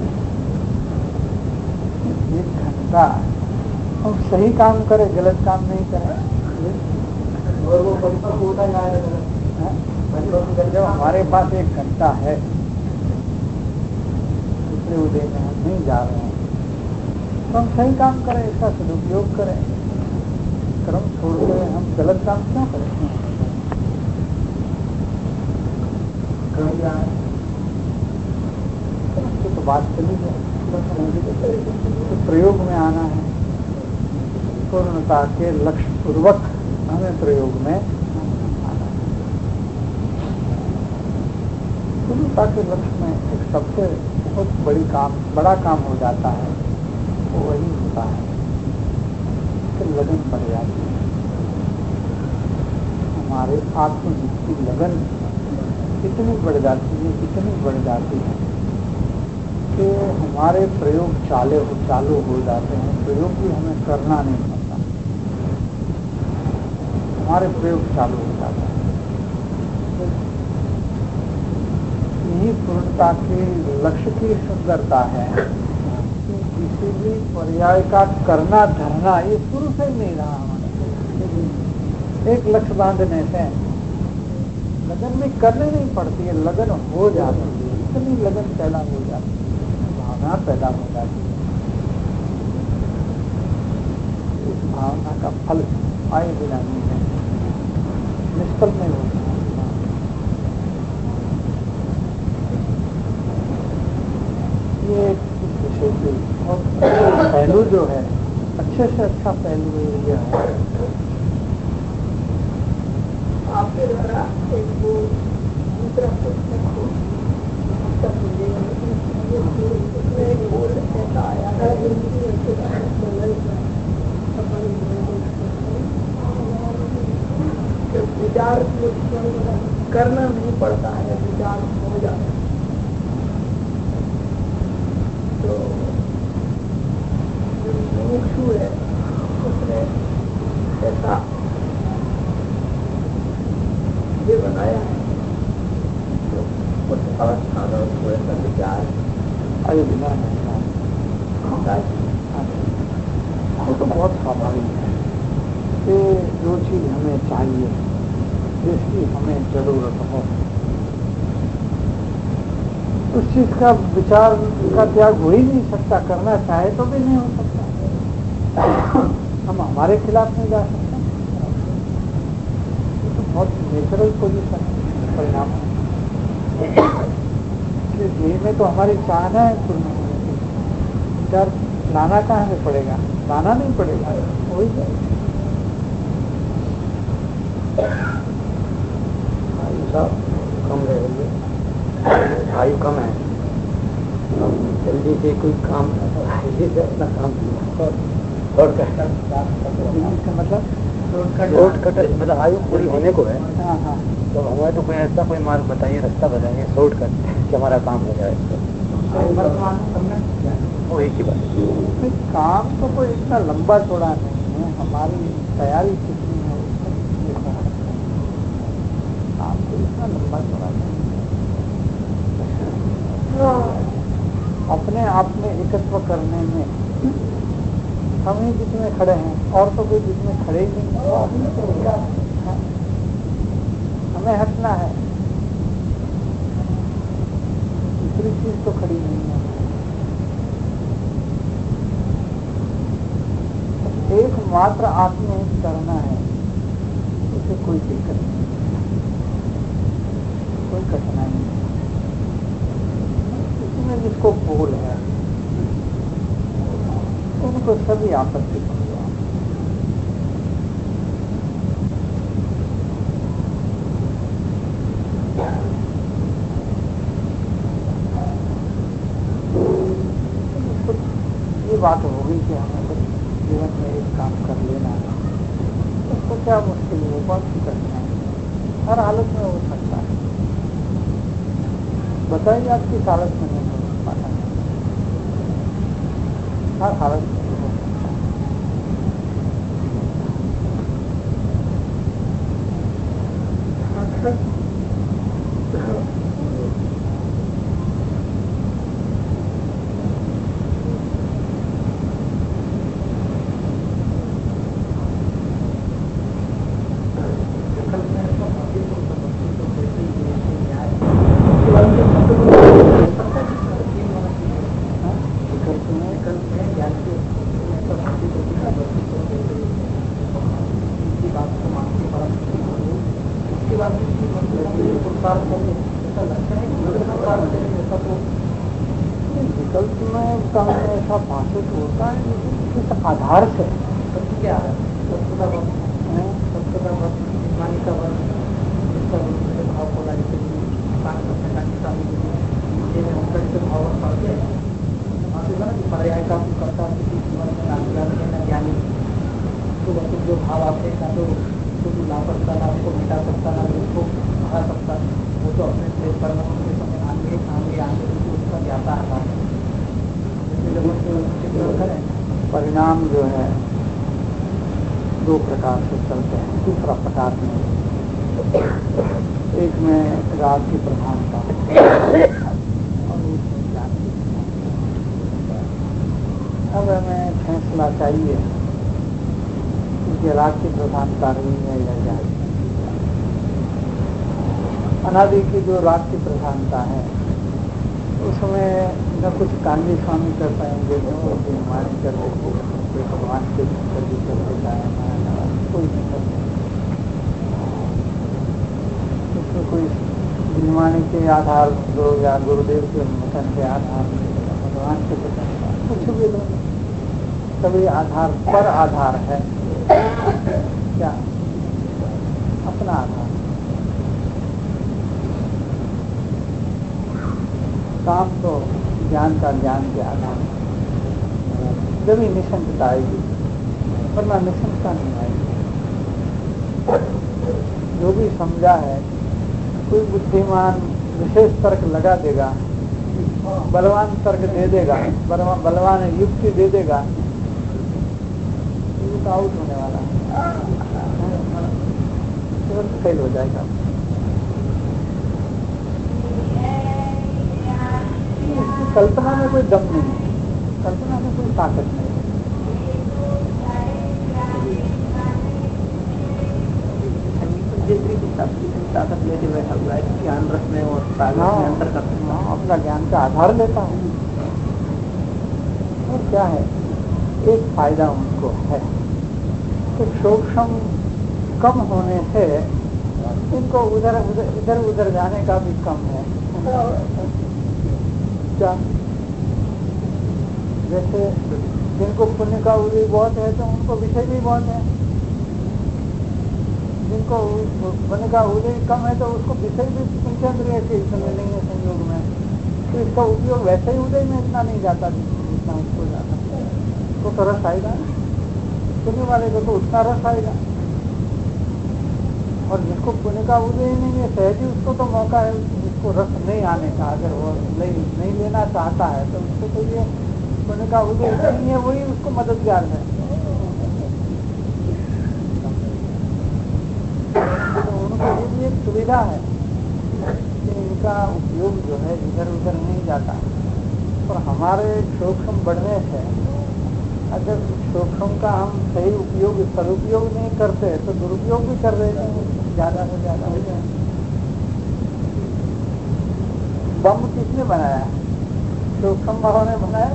एक घंटा हम सही काम करें, गलत काम नहीं करें और वो परिपक्व होता जाएगा। जब हमारे पास एक घंटा है दूसरे उदय में हम नहीं जा रहे हैं तो हम सही काम करें, इसका सदुपयोग करें। क्रम छोड़ के हम गलत काम क्यों करें? तो बात चली है तो प्रयोग में आना है, पूर्णता के लक्ष्य पूर्वक हमें प्रयोग में आना है। पूर्णता के लक्ष्य में एक सबसे बहुत बड़ी काम बड़ा काम हो जाता है, वो वही होता है कि लगन बढ़ जाती है। हमारे आत्महित की लगन इतनी बढ़ जाती है इतनी बढ़ जाती है कि हमारे प्रयोग चाले हो चालू हो जाते हैं, प्रयोग भी हमें करना नहीं पड़ता, हमारे प्रयोग चालू हो जाते हैं। यही पूर्णता के लक्ष्य की सुंदरता है कि किसी भी पर्याय का करना धरना ये शुरू से ही नहीं रहा हमारे। एक लक्ष्य बांधने से लगन भी करने नहीं पड़ती है, लगन हो जाती है, इतनी लगन पैदा हो जाती है, भावना पैदा हो जाती है। इस भावना का फल आए बिना नहीं है, निष्फल नहीं होता। ये विषय की बहुत पहलू जो है, अच्छे से अच्छा पहलू यह है आपके द्वारा एक वो दूसरा पुस्तक हो तब मुझे उसमें एक बोल ऐसा आया है विचार करना नहीं पड़ता है, विचार हो जाता है। तो जो मुमुक्षु है उसने ऐसा ये बनाया है तो कुछ अवस्था में उसको ऐसा विचार अरे बिना वो तो बहुत स्वाभाविक है कि जो चीज हमें चाहिए, जिसकी हमें जरूरत हो, उस चीज का विचार का त्याग हो ही नहीं सकता, करना चाहे तो भी नहीं हो सकता। हम हमारे खिलाफ नहीं जा सकते, ये तो बहुत नेचुरल पोजीशन है, परिणाम है। देह में तो हमारी चाहना है पूर्ण होने की, विचार लाना कहाँ से पड़ेगा? लाना नहीं पड़ेगा, वही जाएगा। आयु साहब कम रहेंगे, आयु कम है, जल्दी से कोई काम जल्दी से अपना काम और मतलब शॉर्टकट मतलब आयु पूरी होने को है। हाँ हाँ तो हमें तो कोई ऐसा कोई मार्ग बताइए, रास्ता बताइए शॉर्टकट कि हमारा काम हो जाए। वो एक ही बात, काम तो कोई इतना लंबा चौड़ा नहीं है, हमारी तैयारी कितनी है उसका काम तो इतना लंबा चौड़ा नहीं है। अपने आप में एकत्व करने में हम ही बीच में खड़े हैं और तो कोई बीच में खड़े ही नहीं, हमें हटना है, दूसरी चीज तो खड़ी नहीं है। एकमात्र आत्महित करना है, उसे कोई दिक्कत नहीं, कोई कठिनाई नहीं। इसमें जिसको भूल है उनको सभी आपत्ति पहुंचा। ये बात हो गई कि हमें कुछ जीवन में एक काम कर लेना है, उसको क्या मुश्किल है, बहुत सी कठिनाई। हर हालत में हो सकता है। बताइए आप किस हालत में नहीं हो पाता है? हर हालत में हो सकता है। विकल्प में काम में ऐसा भाषित होता है, लेकिन किस आधार से? क्या है सत्ता वर्ग, सत्ता वर्ग, मानिका वर्ग, भाव बोला जैसे भाव पढ़ते हैं पर्याय का करता ज्ञानी तो मतलब जो भाव आते हैं ना तो उसको ला सकता ना उसको मिटा सकता ना उसको बढ़ा सकता, वो तो अपने प्लेस पर उनके समय आगे आगे आगे उसका ज्ञाता आता है। परिणाम जो है दो प्रकार से चलते हैं। दूसरा प्रकार में एक में राग की प्रधानता और एक में ज्ञान की प्रधानता। अब हमें फैसला चाहिए कि राग की प्रधानता रही है या ज्ञान। अनादि की जो राग की प्रधानता है उसमें न कुछ कांडी स्वामी कर पाएंगे, न कुछ निर्माणी कर देंगे, कोई भगवान के भीतर भी कर देता है, कोई नहीं कर सकता। उसमें कोई निर्माणी के आधार दो या गुरुदेव के वचन के आधार भगवान के वचन का कुछ भी लो, सभी आधार पर आधार है। क्या अपना आधार? काम तो ज्ञान का ज्ञान के आधार जब ही निशंकता आएगी, वरना निशंकता नहीं आएगी। जो भी समझा है कोई बुद्धिमान विशेष तर्क लगा देगा, बलवान तर्क दे देगा, बलवान युक्ति दे देगा, तो आउट होने वाला है, तुरंत फेल हो जाएगा। कल्पना में कोई दम नहीं है, कल्पना में कोई ताकत नहीं है। ताकत लेके बैठा हुआ है ज्ञान रस में और अंतर करते हैं, अपना ज्ञान का आधार लेता है। और क्या है, एक फायदा उनको है कि सूक्ष्म कम होने से इनको उधर उधर इधर उधर जाने का भी कम है। क्या जैसे जिनको पुण्य का उदय बहुत है तो उनको विषय भी बहुत है, जिनको पुण्य का उदय कम है तो उसको विषय भी पंचेंद्रिय के समय नहीं है संयोग में, तो इसका उपयोग वैसे ही उदय में इतना नहीं जाता जितना उसको जाता। उसको तो रस आएगा, पुण्य वाले को तो उतना रस आएगा, और जिसको पुण्य का उदय नहीं है सहज ही उसको तो मौका है उसको रस नहीं आने का। अगर वो नहीं नहीं लेना चाहता है तो उसको तो ये पुण्य का उदय नहीं है, वही उसको मददगार है। तो उनको ये भी एक सुविधा है कि इनका उपयोग जो है इधर उधर नहीं जाता। और हमारे सूक्ष्म बढ़ने से अगर सूक्ष्म का हम सही उपयोग सदुपयोग नहीं करते तो दुरुपयोग भी कर रहे हैं, ज्यादा से ज्यादा हो जाए। बम किसने बनाया? सूक्ष्म भाव ने बनाया।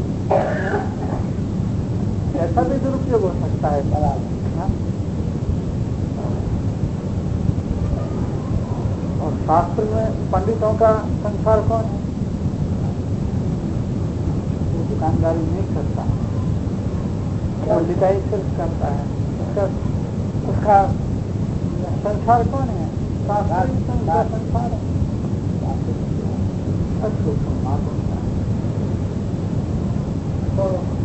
ऐसा भी दुरुपयोग हो सकता है सवाल। और शास्त्र में पंडितों का संसार कौन है? वो दुकानदारी नहीं करता, पंडिताई सिर्फ करता है। उसका उसका संसार कौन है? शास्त्र संसार है। तो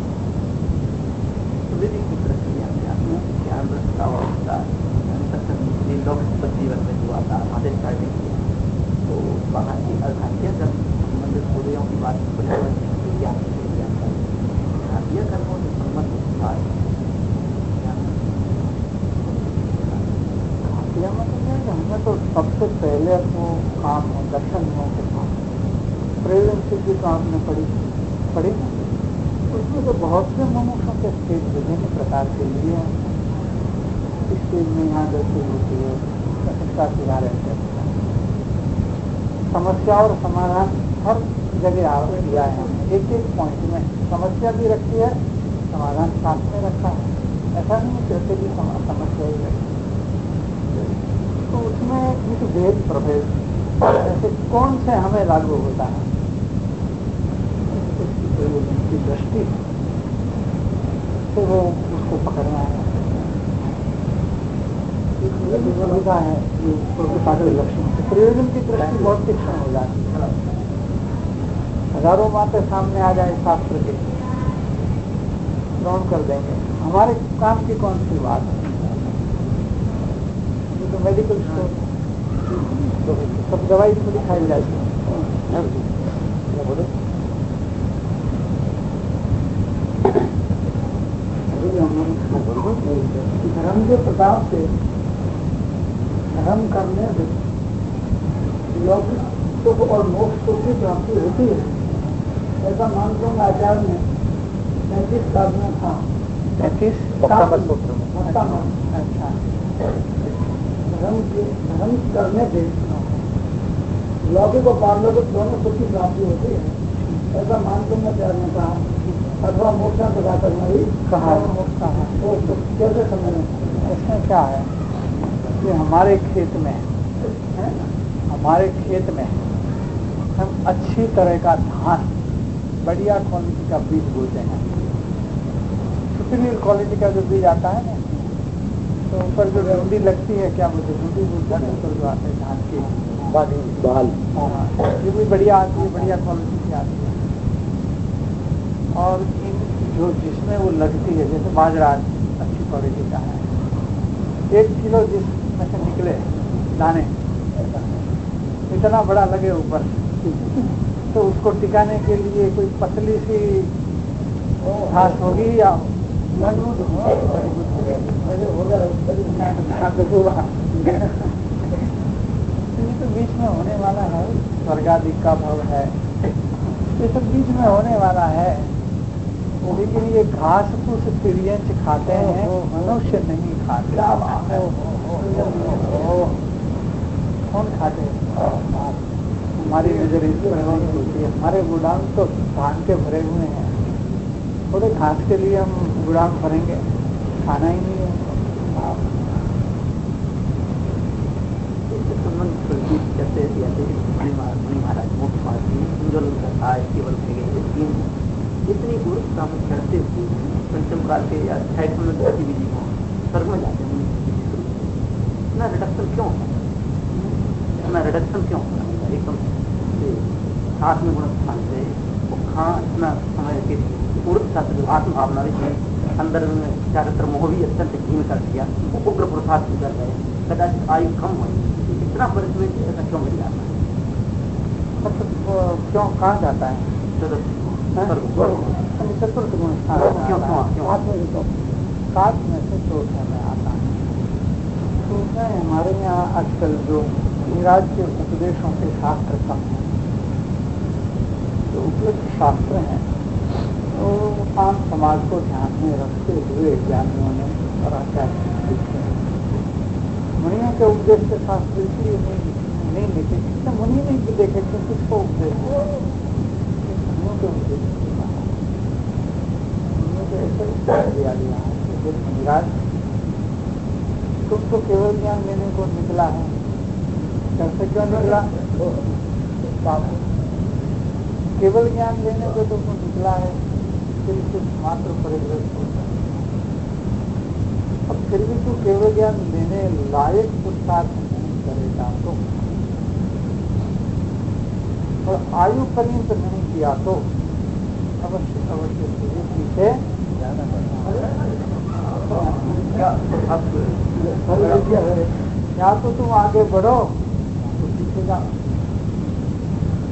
विधि की प्रक्रिया में ज्ञान रखता होता है जीवन में हुआ घातिया कर्म संबंधित सूर्यों की बात ज्ञान घातिया कर्मों से संबंधित बात घातिया मतलब हमने तो सबसे पहले तो काम है दर्शन के काम प्रेरण से भी तो आपने पढ़ी पढ़ी ना, उसमें तो बहुत से मनुष्यों के स्टेज विभिन्न प्रकार के लिए इस स्टेज में यहाँ दर्शन होती है, इसका सुधार है। समस्या और समाधान हर जगह आरोप दिया है हमने, एक एक पॉइंट में समस्या भी रखी है, समाधान साथ में रखा है। ऐसा नहीं कैसे भी समस्या ही रखी, तो उसमें इस भेद प्रभेद ऐसे कौन से हमें लागू होता है, उसकी दृष्टि तो वो उसको पकड़ना है। सुविधा है लक्षण से प्रयोजन की दृष्टि बहुत तीक्ष्ण हो जाती है। हजारों बातें सामने आ जाए शास्त्र के ग्रहण कर देंगे, हमारे काम की कौन सी बात है। ये तो मेडिकल स्टोर सब दवाई थोड़ी खाई जाती है। बोलो धर्म के प्रताप से धर्म करने से लौकिक सुख और मोक्ष सुख की प्राप्ति होती है, ऐसा मानते हैं आचार्य ने तैतीस काल में था। तैतीस अच्छा धर्म धर्म करने से लौकिक और पारलौकिक दोनों सुख की प्राप्ति होती है, ऐसा मानते हैं आचार्य ने कहा। अथवा मोक्षा प्रदा करना भी कहा है। तो कैसे समझना, इसमें क्या है कि हमारे खेत में है? हमारे खेत में हम अच्छी तरह का धान बढ़िया क्वालिटी का बीज बोते हैं। सुपीरियर क्वालिटी का जो बीज आता है ना, तो ऊपर जो ढूंढी लगती है, क्या बोलते ढूंढी बोलते हैं, ऊपर जो आते हैं धान की बाल, हाँ ये भी बढ़िया आती है, बढ़िया क्वालिटी की आती है। और इन जो जिसमें वो लगती है, जैसे बाजरा अच्छी क्वालिटी का है, एक किलो जिसमें से निकले दाने इतना बड़ा लगे ऊपर, तो उसको टिकाने के लिए कोई पतली सी घास होगी या ये तो बीच में होने वाला है, स्वर्गाधिक का भाव है, ये सब बीच में होने वाला है। लेकिन ये घास फूस चिड़ियंच खाते हैं, मनुष्य नहीं खाते। कौन खाते हैं? हमारी नजर इस पर नहीं होती है। हमारे गोदाम तो धान के भरे हुए हैं, थोड़े घास के लिए हम गोदाम भरेंगे, खाना ही नहीं है। महाराज मुख्य महाराज केवल इतनी गुरुता में चढ़ते हुए पंचम काल के या छठ में गतिविधि को स्वर्ग में जाते हैं, इतना रिडक्शन क्यों होता है? इतना रिडक्शन क्यों होता है? एकदम साथ में गुण स्थान से वो कहाँ इतना समय के पूर्णता से जो आत्म भावना भी अंदर में चारित्र मोह भी अत्यंत धीम कर दिया, वो उग्र पुरुषार्थ कर रहे, कदाचित आयु कम हो, इतना परिश्रम ऐसा क्यों मिल जाता है? क्यों कहाँ जाता है? चतुर्थ गुण सात में से चौथे में आता है। तो उसमें हमारे यहाँ आजकल जो निराज के उपदेशों के शास्त्र कम हैं, जो उपलब्ध शास्त्र हैं, तो आम समाज को ध्यान में रखते हुए ज्ञानियों ने और आचार्य लिखे हैं। मुनियों के उपदेश के शास्त्र इसलिए नहीं नहीं लिखे, किसने मुनि नहीं देखे, क्योंकि किसको उपदेश मुनियों के उपदेश दिया गया है। निराज तुम तो केवल ज्ञान लेने को निकला है, कैसे क्यों निकला? केवल ज्ञान लेने को तुमको निकला है, फिर कुछ मात्र परिग्रस्त होता है। अब फिर भी तू केवल ज्ञान लेने लायक पुरुषार्थ नहीं करेगा तो, और आयु पर्यंत नहीं किया तो अवश्य अवश्य तुझे पीछे जाना पड़ेगा। या तो तुम आगे बढ़ो तो पीछे जाओ,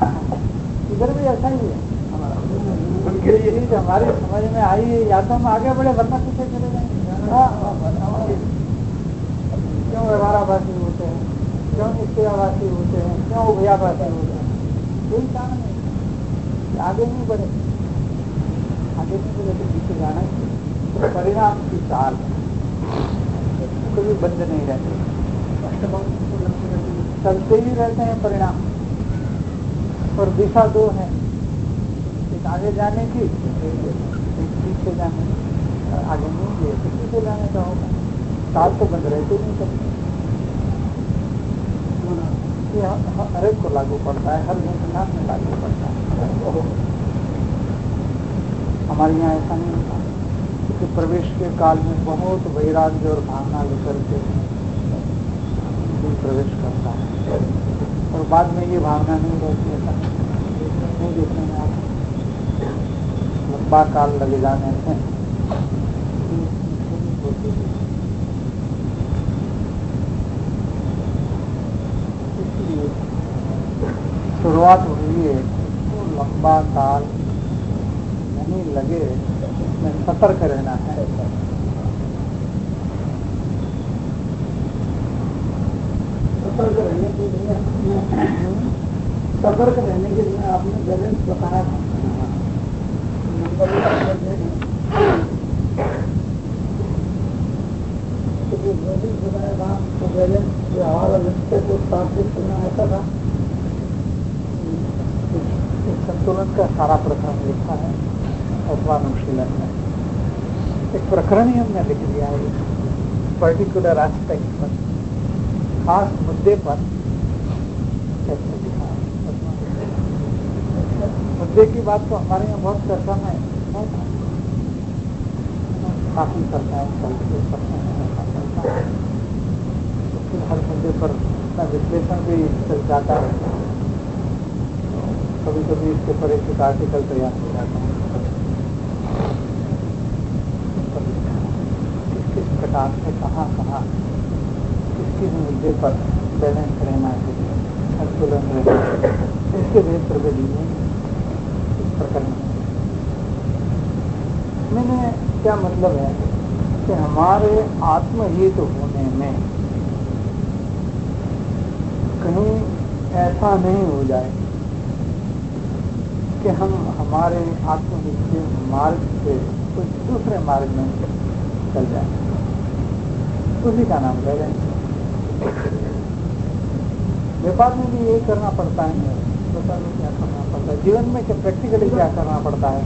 इधर भी ऐसा ही है हमारा। ये चीज हमारी समझ में आई है, या तो हम आगे बढ़े वरना पीछे चले जाएंगे। क्यों व्यवहाराभासी होते हैं, क्यों निश्चयाभासी होते हैं, क्यों उभयाभासी होते हैं? कोई कारण नहीं, आगे नहीं बढ़े, आगे नहीं बढ़े तो पीछे जाना ही। परिणाम की चाल कभी बंद नहीं रहते, चलते ही रहते हैं परिणाम। और दिशा दो है, एक आगे जाने की, एक पीछे जाने की। आगे नहीं गए तो पीछे जाने का होगा, चाल तो बंद रहते नहीं करते। ये हर एक को लागू पड़ता है, हर संस्थान में लागू पड़ता है। हमारे यहाँ ऐसा नहीं होता, क्योंकि प्रवेश के काल में बहुत वैराग्य और भावना लेकर के प्रवेश करता है, और बाद में ये भावना नहीं रहती, ऐसा नहीं देखने में आता। लंबा काल लगे जाने से शुरुआत हुई है तो लंबा काल नहीं लगे, इसमें सतर्क रहना है। सतर्क रहने के लिए सतर्क रहने के लिए आपने बैलेंस बताया था। तो जो बैलेंस बताया था तो बैलेंस हमारा रिश्ते को स्थापित करना ऐसा था। संतुलन का सारा प्रकरण लिखा है अथवानुशीलन में। एक प्रकरण ही हमने लिख दिया है, पर्टिकुलर एस्पेक्ट पर, खास मुद्दे पर कैसे लिखा है। मुद्दे की बात तो हमारे यहाँ बहुत चर्चा में है, काफी चर्चाएं चलती है, फिर हर मुद्दे पर अपना विश्लेषण भी चल जाता है। कभी कभी इसके पर एक आर्टिकल तैयार हो जाता है, किस किस प्रकार से कहाँ कहाँ किस किस मुद्दे पर बैलेंस रहना है, संतुलन रहना है, इसके भेद प्रगति में इस प्रकार मैंने क्या मतलब है कि हमारे आत्महित होने में कहीं ऐसा नहीं हो जाए कि हम हमारे आत्महित के मार्ग से कुछ दूसरे मार्ग में चल जाए, उसी का नाम बैलेंस। व्यापार में भी यही करना पड़ता है, व्यापार में क्या करना पड़ता है, जीवन में क्या प्रैक्टिकली क्या करना पड़ता है,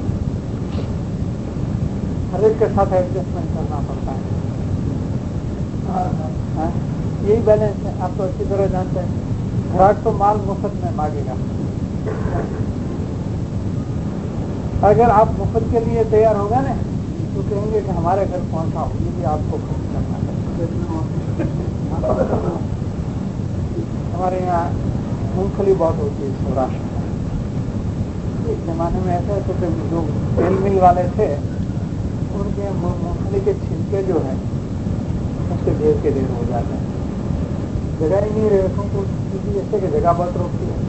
हर एक के साथ एडजस्टमेंट करना पड़ता है। हाँ, यही बैलेंस है। आप तो अच्छी तरह जानते हैं, घराट तो माल मुफ्त में मांगेगा। अगर आप मुफ्त के लिए तैयार होगा ना तो कहेंगे कि हमारे घर पहुंचाओ, ये भी आपको खर्च करना है। हमारे यहाँ मूंगफली बहुत होती है सौराष्ट्र में। एक जमाने में ऐसा तो जो तेल मिल वाले थे उनके मूंगफली के छिलके जो है उसके ढेर के ढेर हो जाते हैं, जगह ही नहीं रहे तो किसी जैसे कि जगह बहुत रोकती है,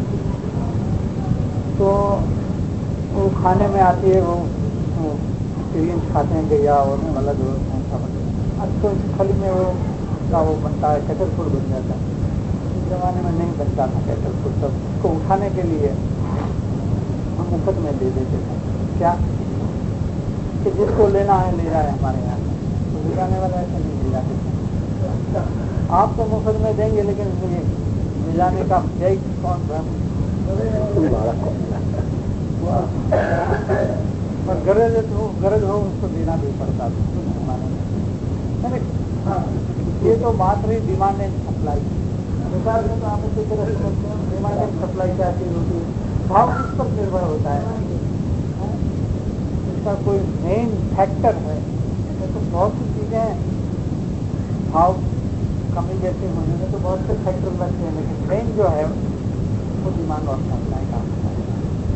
तो वो खाने में आती है, वो एक्सपीरियंस खाते हैं कि या और अलग ऐसा बनता। अब तो फली में वो का वो बनता है, कैटल फूड बन जाता है। इस जमाने में नहीं बनता था कैटल फूड, तब उसको उठाने के लिए हम मुफ्त में दे देते थे। क्या कि जिसको लेना है ले जाए हमारे यहाँ, तो ले जाने वाला ऐसा नहीं ले जाते थे। आप तो मुफ्त में देंगे लेकिन ले जाने का यही कौन और गरज हो गरज हो उसको देना भी पड़ता था। ये तो बात रही डिमांड एंड सप्लाई। व्यापार में तो आप इसी तरह समझते हैं, डिमांड एंड सप्लाई क्या चीज होती है, भाव किस पर निर्भर होता है, इसका कोई मेन फैक्टर है। तो बहुत सी चीजें भाव कमी जैसे होने में तो बहुत से फैक्टर लगते हैं, लेकिन मेन जो है वो डिमांड और सप्लाई का होता है।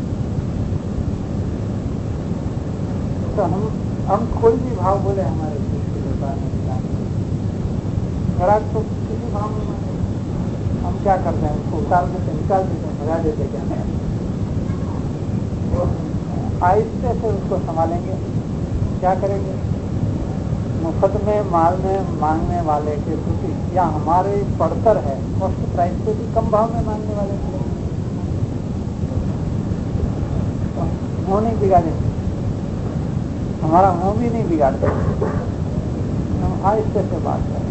तो हम हम कोई भी भाव बोले हमारे देश के व्यापार में ग्राहक तो किसी भाव में हम क्या करते हैं, उसको उतार देते निकाल देते भगा देते क्या आहिस्ते से उसको संभालेंगे। क्या करेंगे, मुफ्त में मालने मांगने वाले के प्रति या हमारे पड़तर है कॉस्ट प्राइस से भी कम भाव में मांगने वाले मिलेंगे, मुँह नहीं बिगाड़ेंगे, हमारा मुँह भी नहीं बिगाड़ते, हम आहिस्ते से बात करें,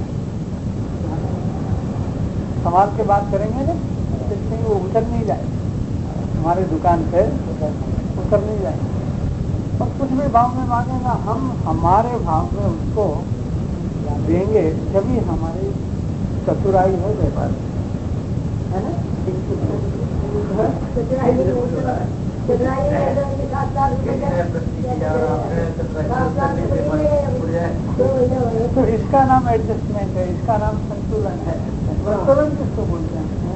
संभाल के बात करेंगे ना, जिससे वो उतर नहीं जाए, हमारे दुकान पे उतर नहीं जाए। और कुछ भी भाव में मांगेगा, हम हमारे भाव में उसको देंगे, जब हमारी चतुराई हो व्यापार है ना। तो इसका नाम एडजस्टमेंट है, इसका नाम संतुलन है। संतुलन किसको बोलते हैं?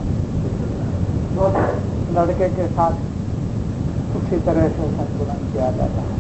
लड़के के साथ उसी तरह से संतुलन किया जाता है।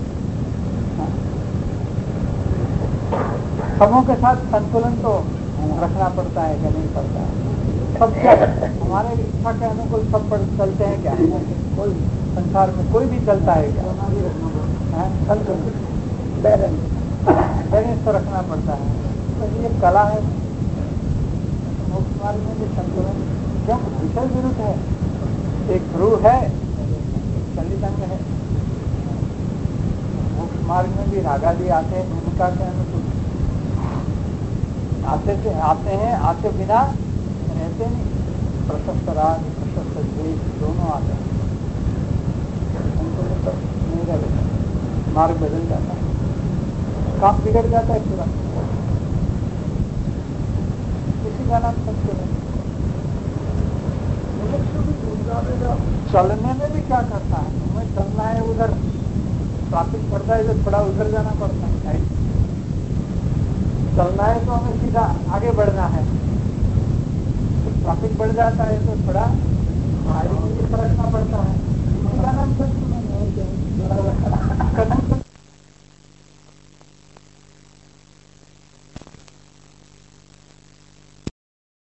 सबों के साथ संतुलन तो रखना पड़ता है कि नहीं पड़ता है? सब क्या हमारे इच्छा के अनुकूल सब पर चलते हैं क्या? कोई संसार में कोई भी चलता है क्या? संतुलन बैलेंस बैलेंस तो रखना पड़ता है। तो ये कला है, मोक्ष मार्ग में भी संतुलन क्यों विषय विरुद्ध है। एक ध्रुव है, चलित अंग है। मोक्ष मार्ग में भी रागादि आते हैं भूमिका के अनुकूल, आते से आते हैं, आते बिना रहते नहीं। प्रशस्त राग प्रशस्त द्वेष दोनों आते हैं, संतुलन तो नहीं रहता, मार्ग बदल जाता है, काम बिगड़ जाता है पूरा। इसी का नाम संतुलन। चलने में भी क्या करता है, हमें चलना है, उधर ट्रैफिक पड़ता है तो थोड़ा उधर जाना पड़ता है। चलना है तो हमें सीधा आगे बढ़ना है, तो ट्रैफिक बढ़ जाता है तो थोड़ा आगे नीचे सरकना पड़ता है। इसका नाम संतुलन है।